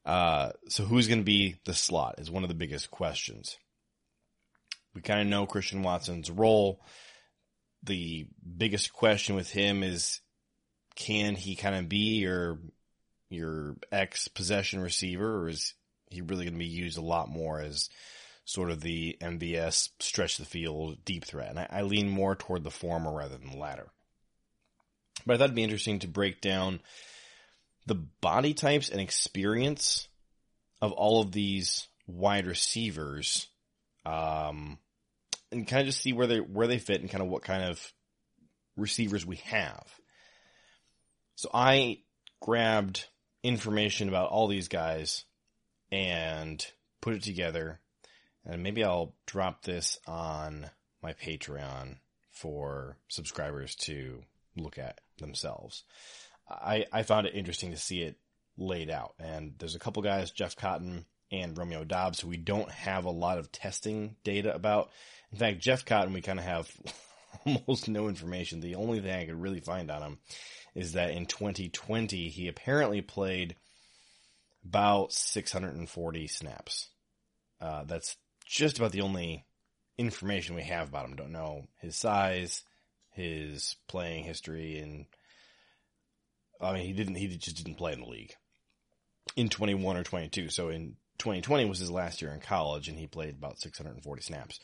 Uh, so who's going to be the slot is one of the biggest questions. We kind of know Christian Watson's role. The biggest question with him is, can he kind of be your, your ex-possession receiver, or is he really going to be used a lot more as sort of the M V S stretch the field deep threat? And I, I lean more toward the former rather than the latter. But I thought it'd be interesting to break down the body types and experience of all of these wide receivers, um, and kind of just see where they where they fit and kind of what kind of receivers we have. So I grabbed information about all these guys and put it together, and maybe I'll drop this on my Patreon for subscribers to look at themselves. I, I found it interesting to see it laid out. And there's a couple guys, Jeff Cotton and Romeo Doubs, who we don't have a lot of testing data about. In fact, Jeff Cotton, we kind of have almost no information. The only thing I could really find on him is that in twenty twenty, he apparently played about six hundred forty snaps. Uh, that's just about the only information we have about him. Don't know his size, his playing history, and I mean, he didn't, he just didn't play in the league in twenty-one or twenty-two. So in twenty twenty was his last year in college, and he played about six hundred forty snaps.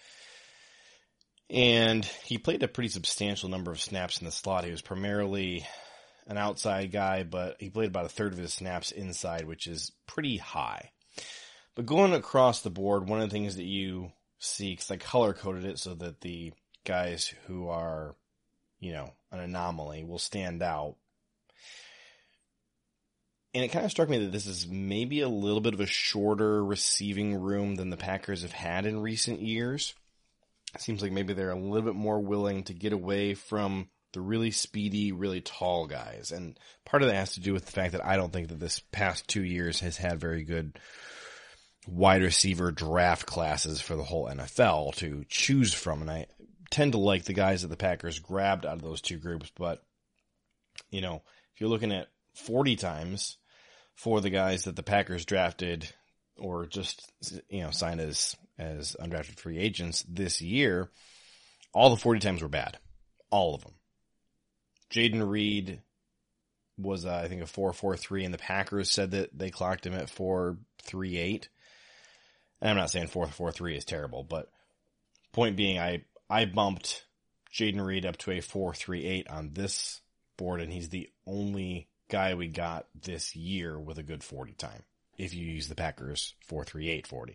And he played a pretty substantial number of snaps in the slot. He was primarily an outside guy, but he played about a third of his snaps inside, which is pretty high. But going across the board, one of the things that you see, because I color-coded it so that the guys who are, you know, an anomaly will stand out. And it kind of struck me that this is maybe a little bit of a shorter receiving room than the Packers have had in recent years. It seems like maybe they're a little bit more willing to get away from the really speedy, really tall guys. And part of that has to do with the fact that I don't think that this past two years has had very good wide receiver draft classes for the whole N F L to choose from. And I tend to like the guys that the Packers grabbed out of those two groups. But, you know, if you're looking at forty times for the guys that the Packers drafted or just, you know, signed as, as undrafted free agents this year, all the forty times were bad. All of them. Jayden Reed was, uh, I think, a four four three, and the Packers said that they clocked him at four three eight. And I'm not saying four four three is terrible, but point being, I, I bumped Jayden Reed up to a four three eight on this board, and he's the only guy we got this year with a good forty time, if you use the Packers four three eight forty.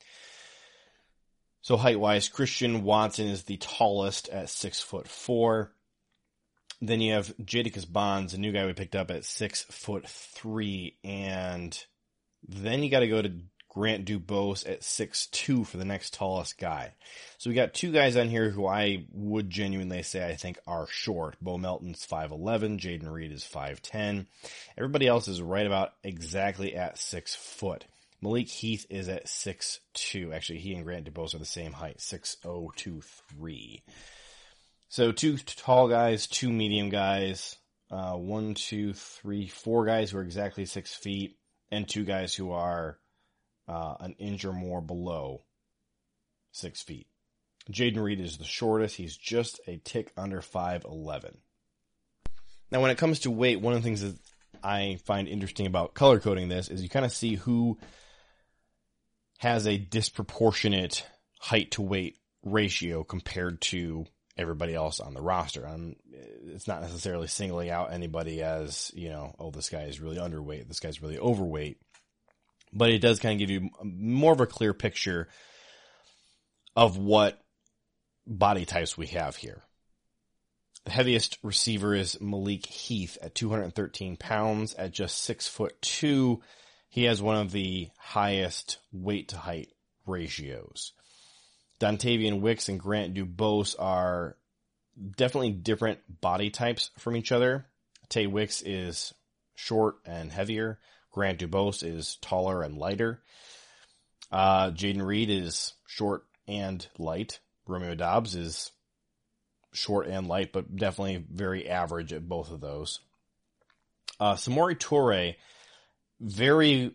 So height-wise, Christian Watson is the tallest at six foot four. Then you have Jadakiss Bonds, a new guy we picked up at six foot three, and then you got to go to Grant Dubose at six two for the next tallest guy. So we got two guys on here who I would genuinely say I think are short. Bo Melton's five eleven, Jayden Reed is five ten. Everybody else is right about exactly at six foot. Malik Heath is at six two. Actually, he and Grant Dubose are the same height, six oh two three. So two tall guys, two medium guys, uh, one, two, three, four guys who are exactly six feet, and two guys who are uh, an inch or more below six feet. Jayden Reed is the shortest. He's just a tick under five eleven. Now, when it comes to weight, one of the things that I find interesting about color coding this is you kind of see who has a disproportionate height to weight ratio compared to everybody else on the roster. Um, it's not necessarily singling out anybody as, you know, oh, this guy is really underweight, this guy's really overweight. But it does kind of give you more of a clear picture of what body types we have here. The heaviest receiver is Malik Heath at two hundred thirteen pounds at just six foot two. He has one of the highest weight to height ratios. Dontavian Wicks and Grant Dubose are definitely different body types from each other. Tay Wicks is short and heavier. Grant Dubose is taller and lighter. Uh, Jayden Reed is short and light. Romeo Doubs is short and light, but definitely very average at both of those. Uh, Samori Toure, very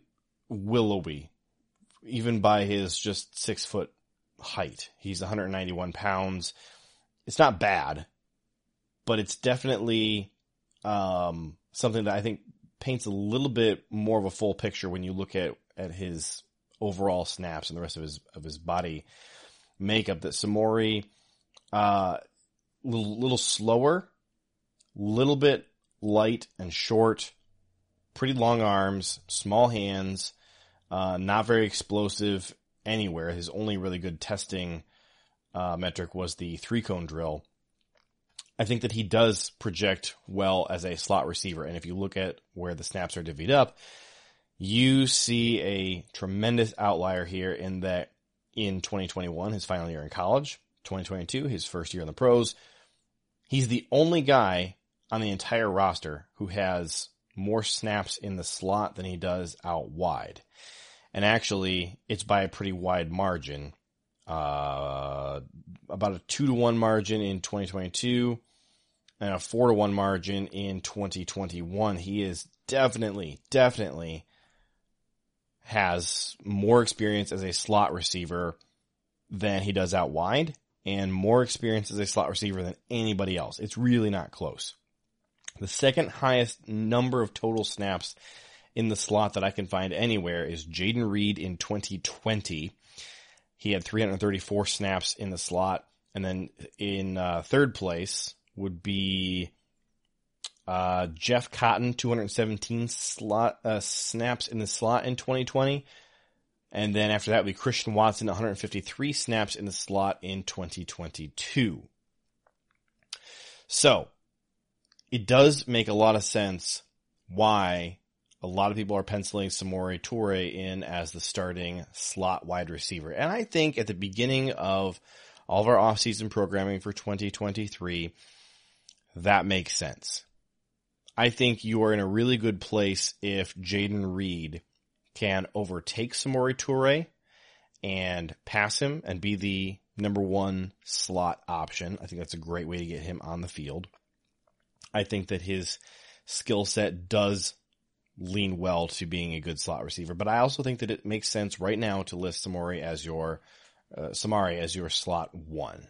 willowy, even by his just six foot height. He's one hundred ninety-one pounds. It's not bad, but it's definitely um, something that I think paints a little bit more of a full picture when you look at, at his overall snaps and the rest of his of his body makeup. That Samori, uh, little little slower, little bit light and short, pretty long arms, small hands, uh, not very explosive anywhere. His only really good testing uh, metric was the three cone drill. I think that he does project well as a slot receiver. And if you look at where the snaps are divvied up, you see a tremendous outlier here in that in twenty twenty-one, his final year in college, twenty twenty-two, his first year in the pros, he's the only guy on the entire roster who has more snaps in the slot than he does out wide. And actually, it's by a pretty wide margin. Uh, about a two to one margin in twenty twenty-two and a four to one margin in twenty twenty-one. He is definitely, definitely has more experience as a slot receiver than he does out wide, and more experience as a slot receiver than anybody else. It's really not close. The second highest number of total snaps in the slot that I can find anywhere is Jayden Reed in twenty twenty. He had three hundred thirty-four snaps in the slot. And then in uh, third place would be uh, Jeff Cotton, two hundred seventeen slot uh, snaps in the slot in twenty twenty. And then after that would be Christian Watson, one hundred fifty-three snaps in the slot in twenty twenty-two. So, it does make a lot of sense why a lot of people are penciling Samori Toure in as the starting slot wide receiver. And I think at the beginning of all of our offseason programming for twenty twenty-three, that makes sense. I think you are in a really good place if Jayden Reed can overtake Samori Toure and pass him and be the number one slot option. I think that's a great way to get him on the field. I think that his skill set does lean well to being a good slot receiver, but I also think that it makes sense right now to list Samori as your uh, Samari as your slot one.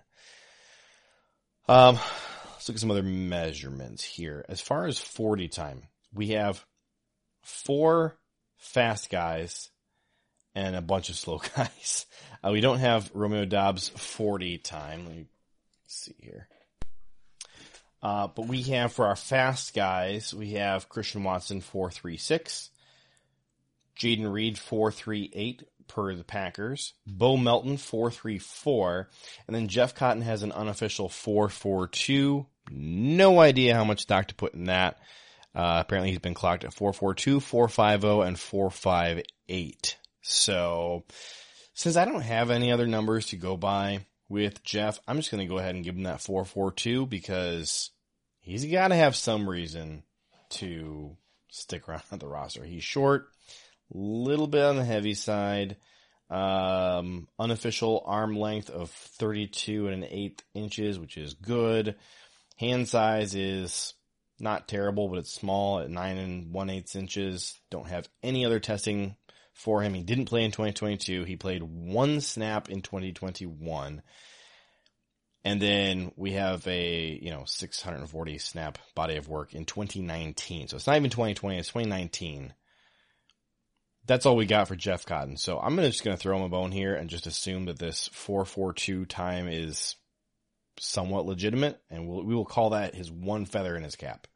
Um, let's look at some other measurements here. As far as forty time, we have four fast guys and a bunch of slow guys. Uh, we don't have Romeo Doubs forty time. Let me see here. Uh, but we have, for our fast guys, we have Christian Watson four three six, Jayden Reed four three eight per the Packers, Bo Melton four three four, and then Jeff Cotton has an unofficial four four two. No idea how much stock to put in that. Uh, apparently he's been clocked at four four two, four five zero, and four five eight. So, since I don't have any other numbers to go by with Jeff, I'm just going to go ahead and give him that four four two because he's got to have some reason to stick around at the roster. He's short, a little bit on the heavy side, um, unofficial arm length of thirty-two and an eighth inches, which is good. Hand size is not terrible, but it's small at nine and one eighth inches. Don't have any other testing for him. He didn't play in twenty twenty-two. He played one snap in twenty twenty-one. And then we have a, you know, six hundred forty snap body of work in twenty nineteen. So it's not even twenty twenty, it's twenty nineteen. That's all we got for Jeff Cotton. So I'm just going to throw him a bone here and just assume that this four four two time is somewhat legitimate, and we'll, we will call that his one feather in his cap.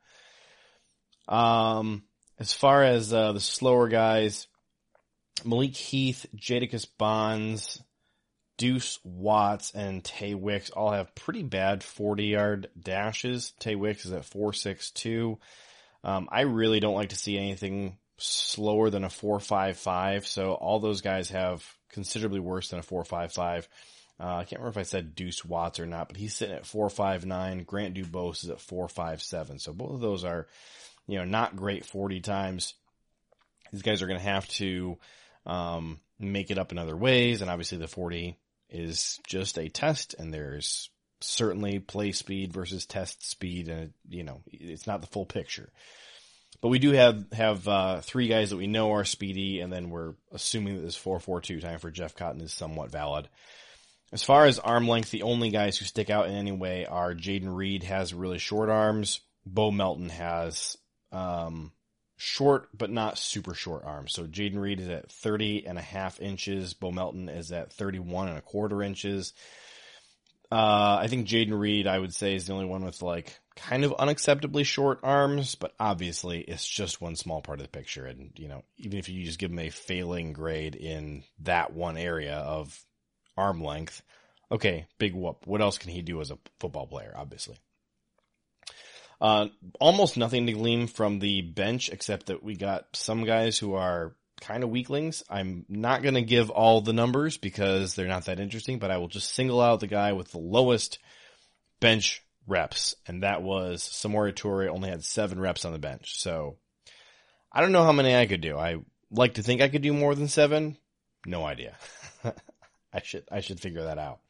Um, as far as uh, the slower guys, Malik Heath, Jadakiss Bonds, Deuce Watts, and Tay Wicks all have pretty bad forty-yard dashes. Tay Wicks is at four six two. Um, I really don't like to see anything slower than a four five five, so all those guys have considerably worse than a four five five. Uh, I can't remember if I said Deuce Watts or not, but he's sitting at four five nine. Grant Dubose is at four five seven. So both of those are, you know, not great forty times. These guys are going to have to um, make it up in other ways, and obviously the forty is just a test, and there's certainly play speed versus test speed, and, you know, it's not the full picture. But we do have, have, uh, three guys that we know are speedy, and then we're assuming that this four four two time for Jeff Cotton is somewhat valid. As far as arm length, the only guys who stick out in any way are Jayden Reed has really short arms. Bo Melton has, um, short, but not super short arms. So Jayden Reed is at thirty and a half inches. Bo Melton is at thirty-one and a quarter inches. Uh, I think Jayden Reed, I would say, is the only one with like kind of unacceptably short arms, but obviously it's just one small part of the picture. And, you know, even if you just give him a failing grade in that one area of arm length, okay, big whoop. What else can he do as a football player, obviously? Uh, almost nothing to glean from the bench, except that we got some guys who are kind of weaklings. I'm not going to give all the numbers because they're not that interesting, but I will just single out the guy with the lowest bench reps, and that was Samori Toure. Only had seven reps on the bench. So I don't know how many I could do. I like to think I could do more than seven. No idea. I should, I should figure that out.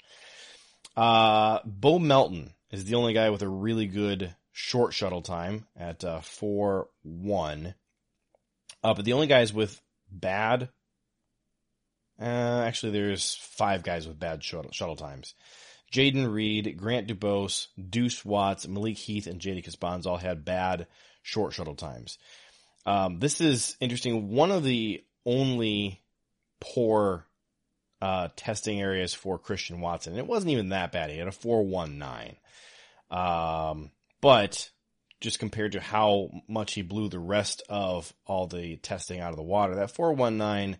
Uh, Bo Melton is the only guy with a really good short shuttle time at uh, four one. Uh, but the only guys with bad, uh, actually there's five guys with bad shuttle, shuttle times. Jayden Reed, Grant Dubose, Deuce Watts, Malik Heath, and Jadakiss Bonds all had bad short shuttle times. Um, this is interesting. One of the only poor uh, testing areas for Christian Watson, and it wasn't even that bad. He had a four one nine. Um, but just compared to how much he blew the rest of all the testing out of the water, that four one nine,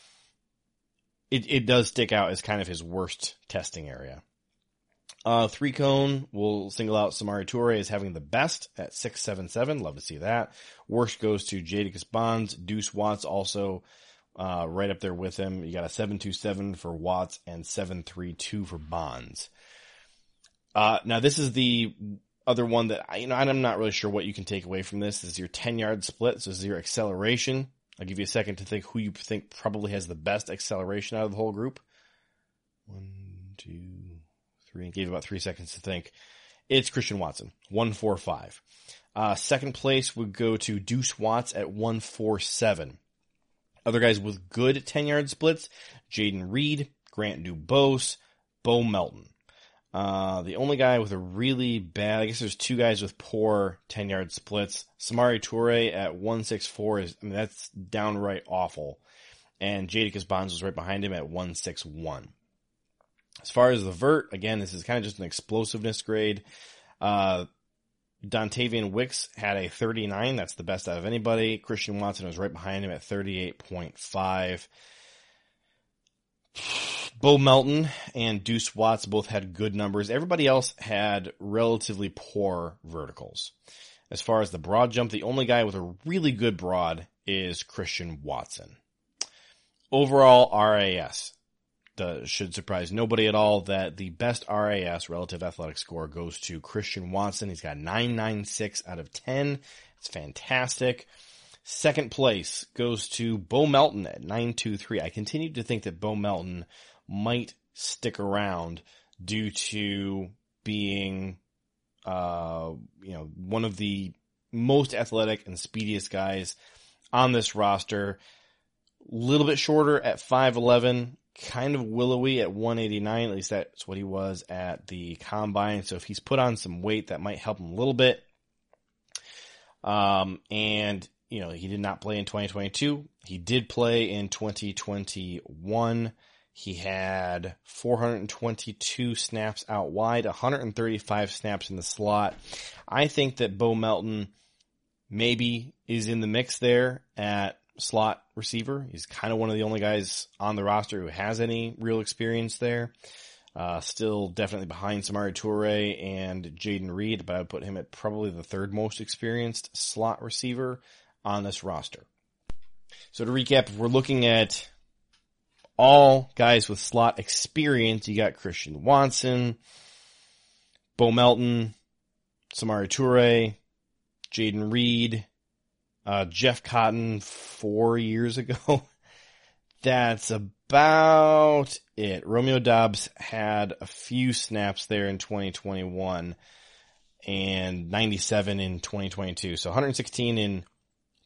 it, it does stick out as kind of his worst testing area. Uh, three cone, we'll single out Samori Toure as having the best at six seven seven. Love to see that. Worst goes to Jadakiss Bonds. Deuce Watts also, uh, right up there with him. You got a seven two seven for Watts and seven three two for Bonds. Uh, now this is the other one that I, you know, I'm not really sure what you can take away from this. This is your ten yard split. So this is your acceleration. I'll give you a second to think who you think probably has the best acceleration out of the whole group. One, two, three. Gave about three seconds to think. It's Christian Watson, one four five. Uh, second place would go to Deuce Watts at one four seven. Other guys with good ten yard splits, Jayden Reed, Grant Dubose, Bo Melton. Uh, the only guy with a really bad, I guess there's two guys with poor ten yard splits. Samori Toure at one six four is, I mean, that's downright awful. And Jadakiss Bonds was right behind him at one six one. As far as the vert, again, this is kind of just an explosiveness grade. Uh, Dontavian Wicks had a thirty-nine. That's the best out of anybody. Christian Watson was right behind him at thirty-eight point five. Bo Melton and Deuce Watts both had good numbers. Everybody else had relatively poor verticals. As far as the broad jump, the only guy with a really good broad is Christian Watson. Overall R A S. The, should surprise nobody at all that the best R A S, relative athletic score, goes to Christian Watson. He's got nine ninety-six out of ten. It's fantastic. Second place goes to Bo Melton at nine twenty-three. I continue to think that Bo Melton might stick around due to being, uh, you know, one of the most athletic and speediest guys on this roster. A little bit shorter at five eleven. Kind of willowy at one eighty-nine, at least that's what he was at the combine. So if he's put on some weight, that might help him a little bit. Um, and, you know, he did not play in twenty twenty-two. He did play in twenty twenty-one. He had four hundred twenty-two snaps out wide, one hundred thirty-five snaps in the slot. I think that Bo Melton maybe is in the mix there at slot receiver. He's kind of one of the only guys on the roster who has any real experience there. Uh, still definitely behind Samori Toure and Jayden Reed, but I would put him at probably the third most experienced slot receiver on this roster. So to recap, if we're looking at all guys with slot experience, you got Christian Watson, Bo Melton, Samori Toure, Jayden Reed, Uh, Jeff Cotton four years ago. That's about it. Romeo Doubs had a few snaps there in twenty twenty-one and ninety-seven in twenty twenty-two. So one hundred sixteen in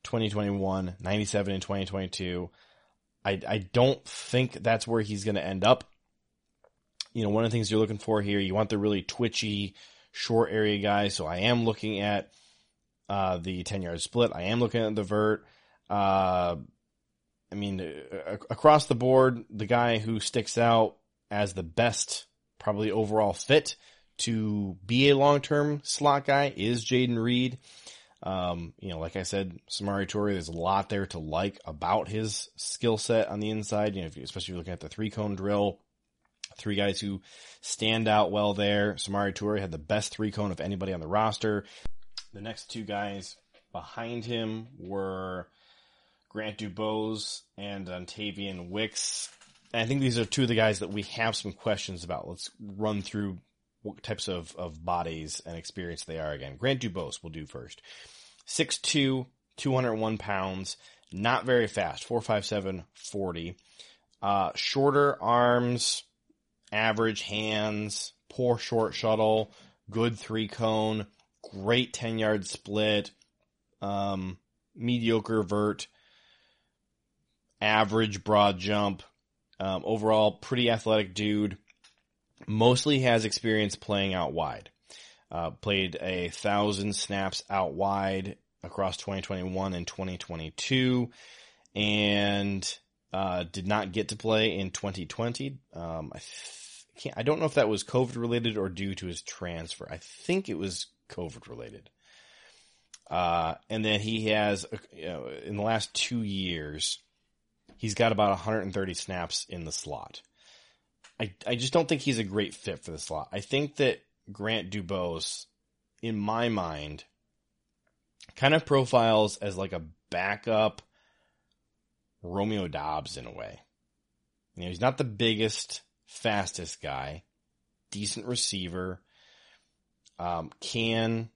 twenty twenty-one, ninety-seven in twenty twenty-two. I, I don't think that's where he's going to end up. You know, one of the things you're looking for here, you want the really twitchy, short area guy. So I am looking at uh, the ten-yard split. I am looking at the vert. Uh, I mean, uh, across the board, the guy who sticks out as the best, probably overall fit to be a long-term slot guy is Jayden Reed. Um, you know, like I said, Samori Toure, there's a lot there to like about his skill set on the inside. You know, if you, especially if you're looking at the three-cone drill, three guys who stand out well there. Samori Toure had the best three-cone of anybody on the roster. The next two guys behind him were Grant Dubose and Dontavian Wicks. And I think these are two of the guys that we have some questions about. Let's run through what types of, of bodies and experience they are again. Grant Dubose we'll do first. six two, two hundred one pounds, not very fast, four five seven, forty. Uh, shorter arms, average hands, poor short shuttle, good three cone, great ten-yard split, um, mediocre vert, average broad jump. Um, overall, pretty athletic dude. Mostly has experience playing out wide. Uh, played a thousand snaps out wide across twenty twenty-one and twenty twenty-two, and uh, did not get to play in twenty twenty. Um, I th- can't. I don't know if that was COVID related or due to his transfer. I think it was COVID related. Uh, and then he has, you know, in the last two years, he's got about one hundred thirty snaps in the slot. I, I just don't think he's a great fit for the slot. I think that Grant Dubose, in my mind, kind of profiles as like a backup Romeo Doubs in a way. You know, he's not the biggest, fastest guy, decent receiver, um, can,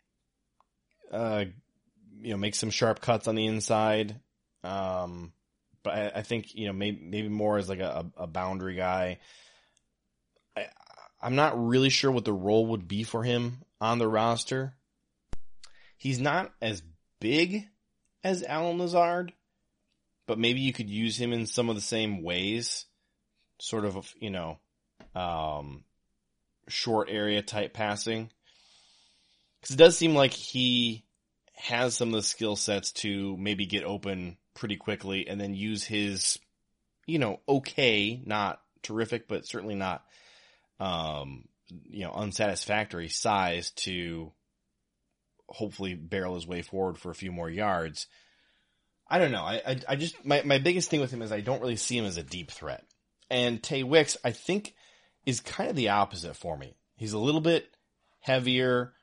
uh, you know, make some sharp cuts on the inside. Um, But I, I think, you know, maybe, maybe more as like a, a boundary guy. I, I'm not really sure what the role would be for him on the roster. He's not as big as Allen Lazard, but maybe you could use him in some of the same ways. Sort of, you know, um, short area type passing. Because it does seem like he has some of the skill sets to maybe get open pretty quickly and then use his, you know, okay, not terrific, but certainly not, um, you know, unsatisfactory size to hopefully barrel his way forward for a few more yards. I don't know. I, I, I just, my, my biggest thing with him is I don't really see him as a deep threat. And Tay Wicks, I think, is kind of the opposite for me. He's a little bit heavier,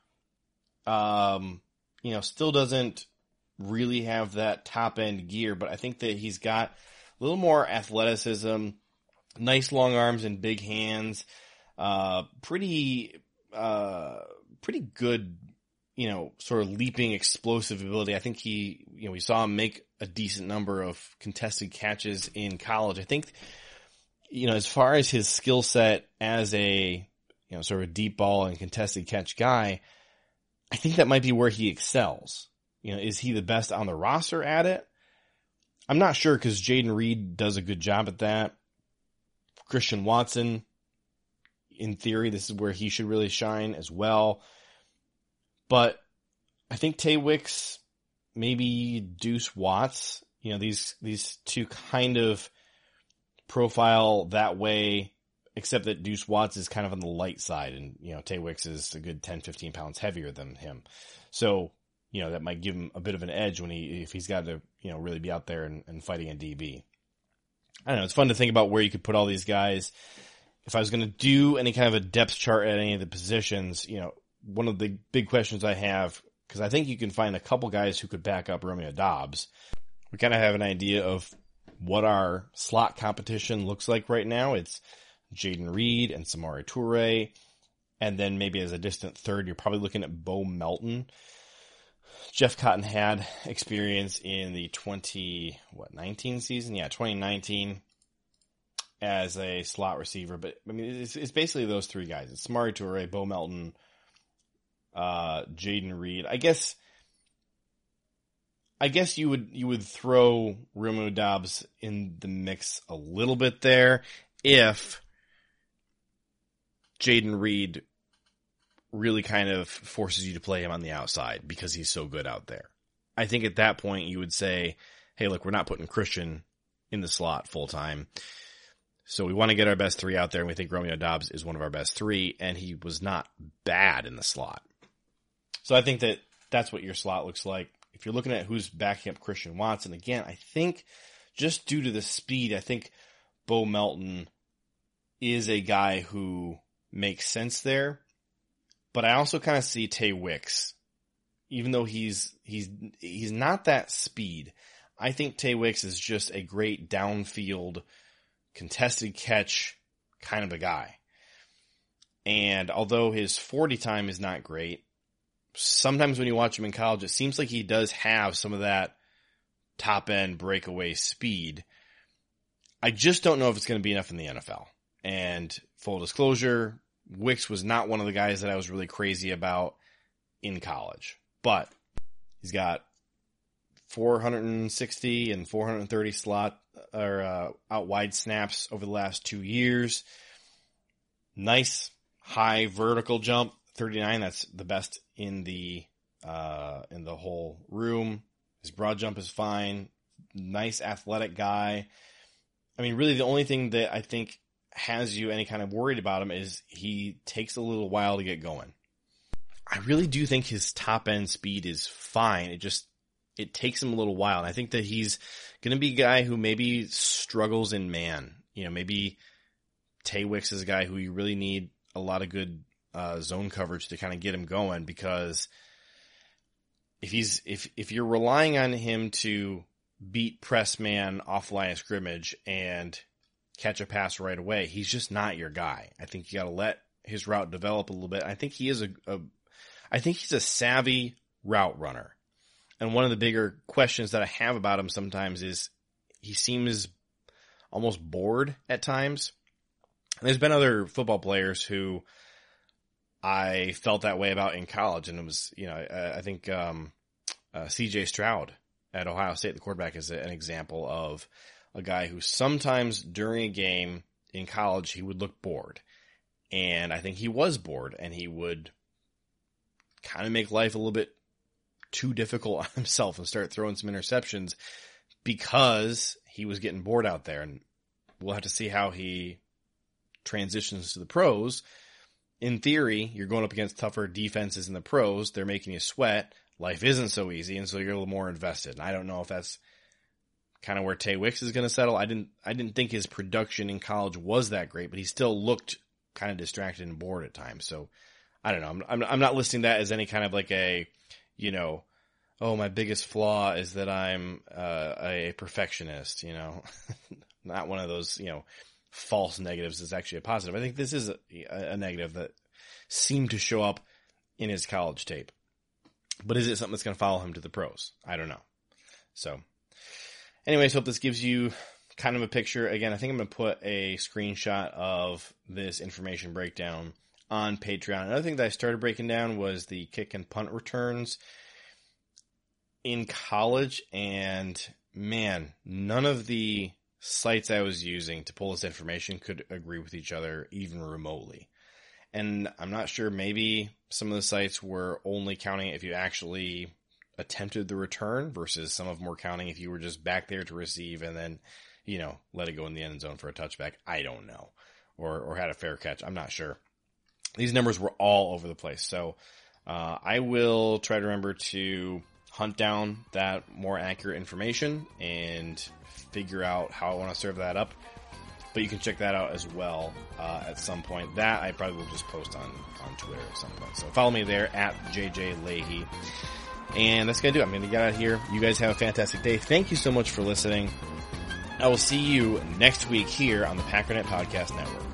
um, you know, still doesn't really have that top end gear, but I think that he's got a little more athleticism, nice long arms and big hands, uh, pretty, uh, pretty good, you know, sort of leaping explosive ability. I think he, you know, we saw him make a decent number of contested catches in college. I think, you know, as far as his skill set as a, you know, sort of deep ball and contested catch guy, I think that might be where he excels. You know, is he the best on the roster at it? I'm not sure because Jayden Reed does a good job at that. Christian Watson, in theory, this is where he should really shine as well. But I think Tay Wicks, maybe Deuce Watts, you know, these these two kind of profile that way, except that Deuce Watts is kind of on the light side, and, you know, Tay Wicks is a good ten, fifteen pounds heavier than him. So, you know, that might give him a bit of an edge when he, if he's got to, you know, really be out there and, and fighting a D B. I don't know. It's fun to think about where you could put all these guys. If I was going to do any kind of a depth chart at any of the positions, you know, one of the big questions I have, because I think you can find a couple guys who could back up Romeo Doubs. We kind of have an idea of what our slot competition looks like right now. It's Jayden Reed and Samori Toure. And then maybe as a distant third, you're probably looking at Bo Melton. Jeff Cotton had experience in the twenty, what, nineteen season? Yeah, twenty nineteen as a slot receiver. But, I mean, it's, it's basically those three guys. It's Samori Toure, Bo Melton, uh, Jayden Reed. I guess I guess you would you would throw Romeo Doubs in the mix a little bit there if Jayden Reed really kind of forces you to play him on the outside because he's so good out there. I think at that point you would say, hey, look, we're not putting Christian in the slot full time. So we want to get our best three out there, and we think Romeo Doubs is one of our best three, and he was not bad in the slot. So I think that that's what your slot looks like. If you're looking at who's backing up Christian Watson, again, I think just due to the speed, I think Bo Melton is a guy who makes sense there. But I also kind of see Tay Wicks, even though he's he's he's not that speed. I think Tay Wicks is just a great downfield contested catch kind of a guy. And although his forty time is not great, sometimes when you watch him in college, it seems like he does have some of that top-end breakaway speed. I just don't know if it's going to be enough in the N F L. And full disclosure, Wicks was not one of the guys that I was really crazy about in college. But he's got four hundred sixty and four hundred thirty slot or uh, out wide snaps over the last two years. Nice high vertical jump, thirty-nine. That's the best in the uh, in the whole room. His broad jump is fine. Nice athletic guy. I mean, really, the only thing that I think has you any kind of worried about him is he takes a little while to get going. I really do think his top end speed is fine. It just it takes him a little while, and I think that he's going to be a guy who maybe struggles in man. You know, maybe Tay Wicks is a guy who you really need a lot of good uh, zone coverage to kind of get him going, because if he's if if you're relying on him to beat press man off line of scrimmage and catch a pass right away, he's just not your guy. I think you got to let his route develop a little bit. I think he is a, a I think he's a savvy route runner. And one of the bigger questions that I have about him sometimes is he seems almost bored at times. And there's been other football players who I felt that way about in college. And it was, you know, I, I think um, uh, C J Stroud at Ohio State, the quarterback, is an example of a guy who sometimes during a game in college, he would look bored. And I think he was bored, and he would kind of make life a little bit too difficult on himself and start throwing some interceptions because he was getting bored out there. And we'll have to see how he transitions to the pros. In theory, you're going up against tougher defenses in the pros. They're making you sweat. Life isn't so easy, and so you're a little more invested. And I don't know if that's kind of where Tay Wicks is going to settle. I didn't I didn't think his production in college was that great, but he still looked kind of distracted and bored at times. So I don't know. I'm, I'm, I'm not listing that as any kind of like a, you know, oh, my biggest flaw is that I'm uh, a perfectionist, you know, not one of those, you know, false negatives. It's actually a positive. I think this is a, a negative that seemed to show up in his college tape. But is it something that's going to follow him to the pros? I don't know. So anyways, hope this gives you kind of a picture. Again, I think I'm going to put a screenshot of this information breakdown on Patreon. Another thing that I started breaking down was the kick and punt returns in college. And man, none of the sites I was using to pull this information could agree with each other even remotely. And I'm not sure, maybe some of the sites were only counting if you actually attempted the return versus some of them were counting if you were just back there to receive and then, you know, let it go in the end zone for a touchback. I don't know. Or or had a fair catch. I'm not sure. These numbers were all over the place. So uh, I will try to remember to hunt down that more accurate information and figure out how I want to serve that up. But you can check that out as well uh, at some point. That I probably will just post on, on Twitter at some point. So follow me there at J J Leahy. And that's going to do it. I'm going to get out of here. You guys have a fantastic day. Thank you so much for listening. I will see you next week here on the Packernet Podcast Network.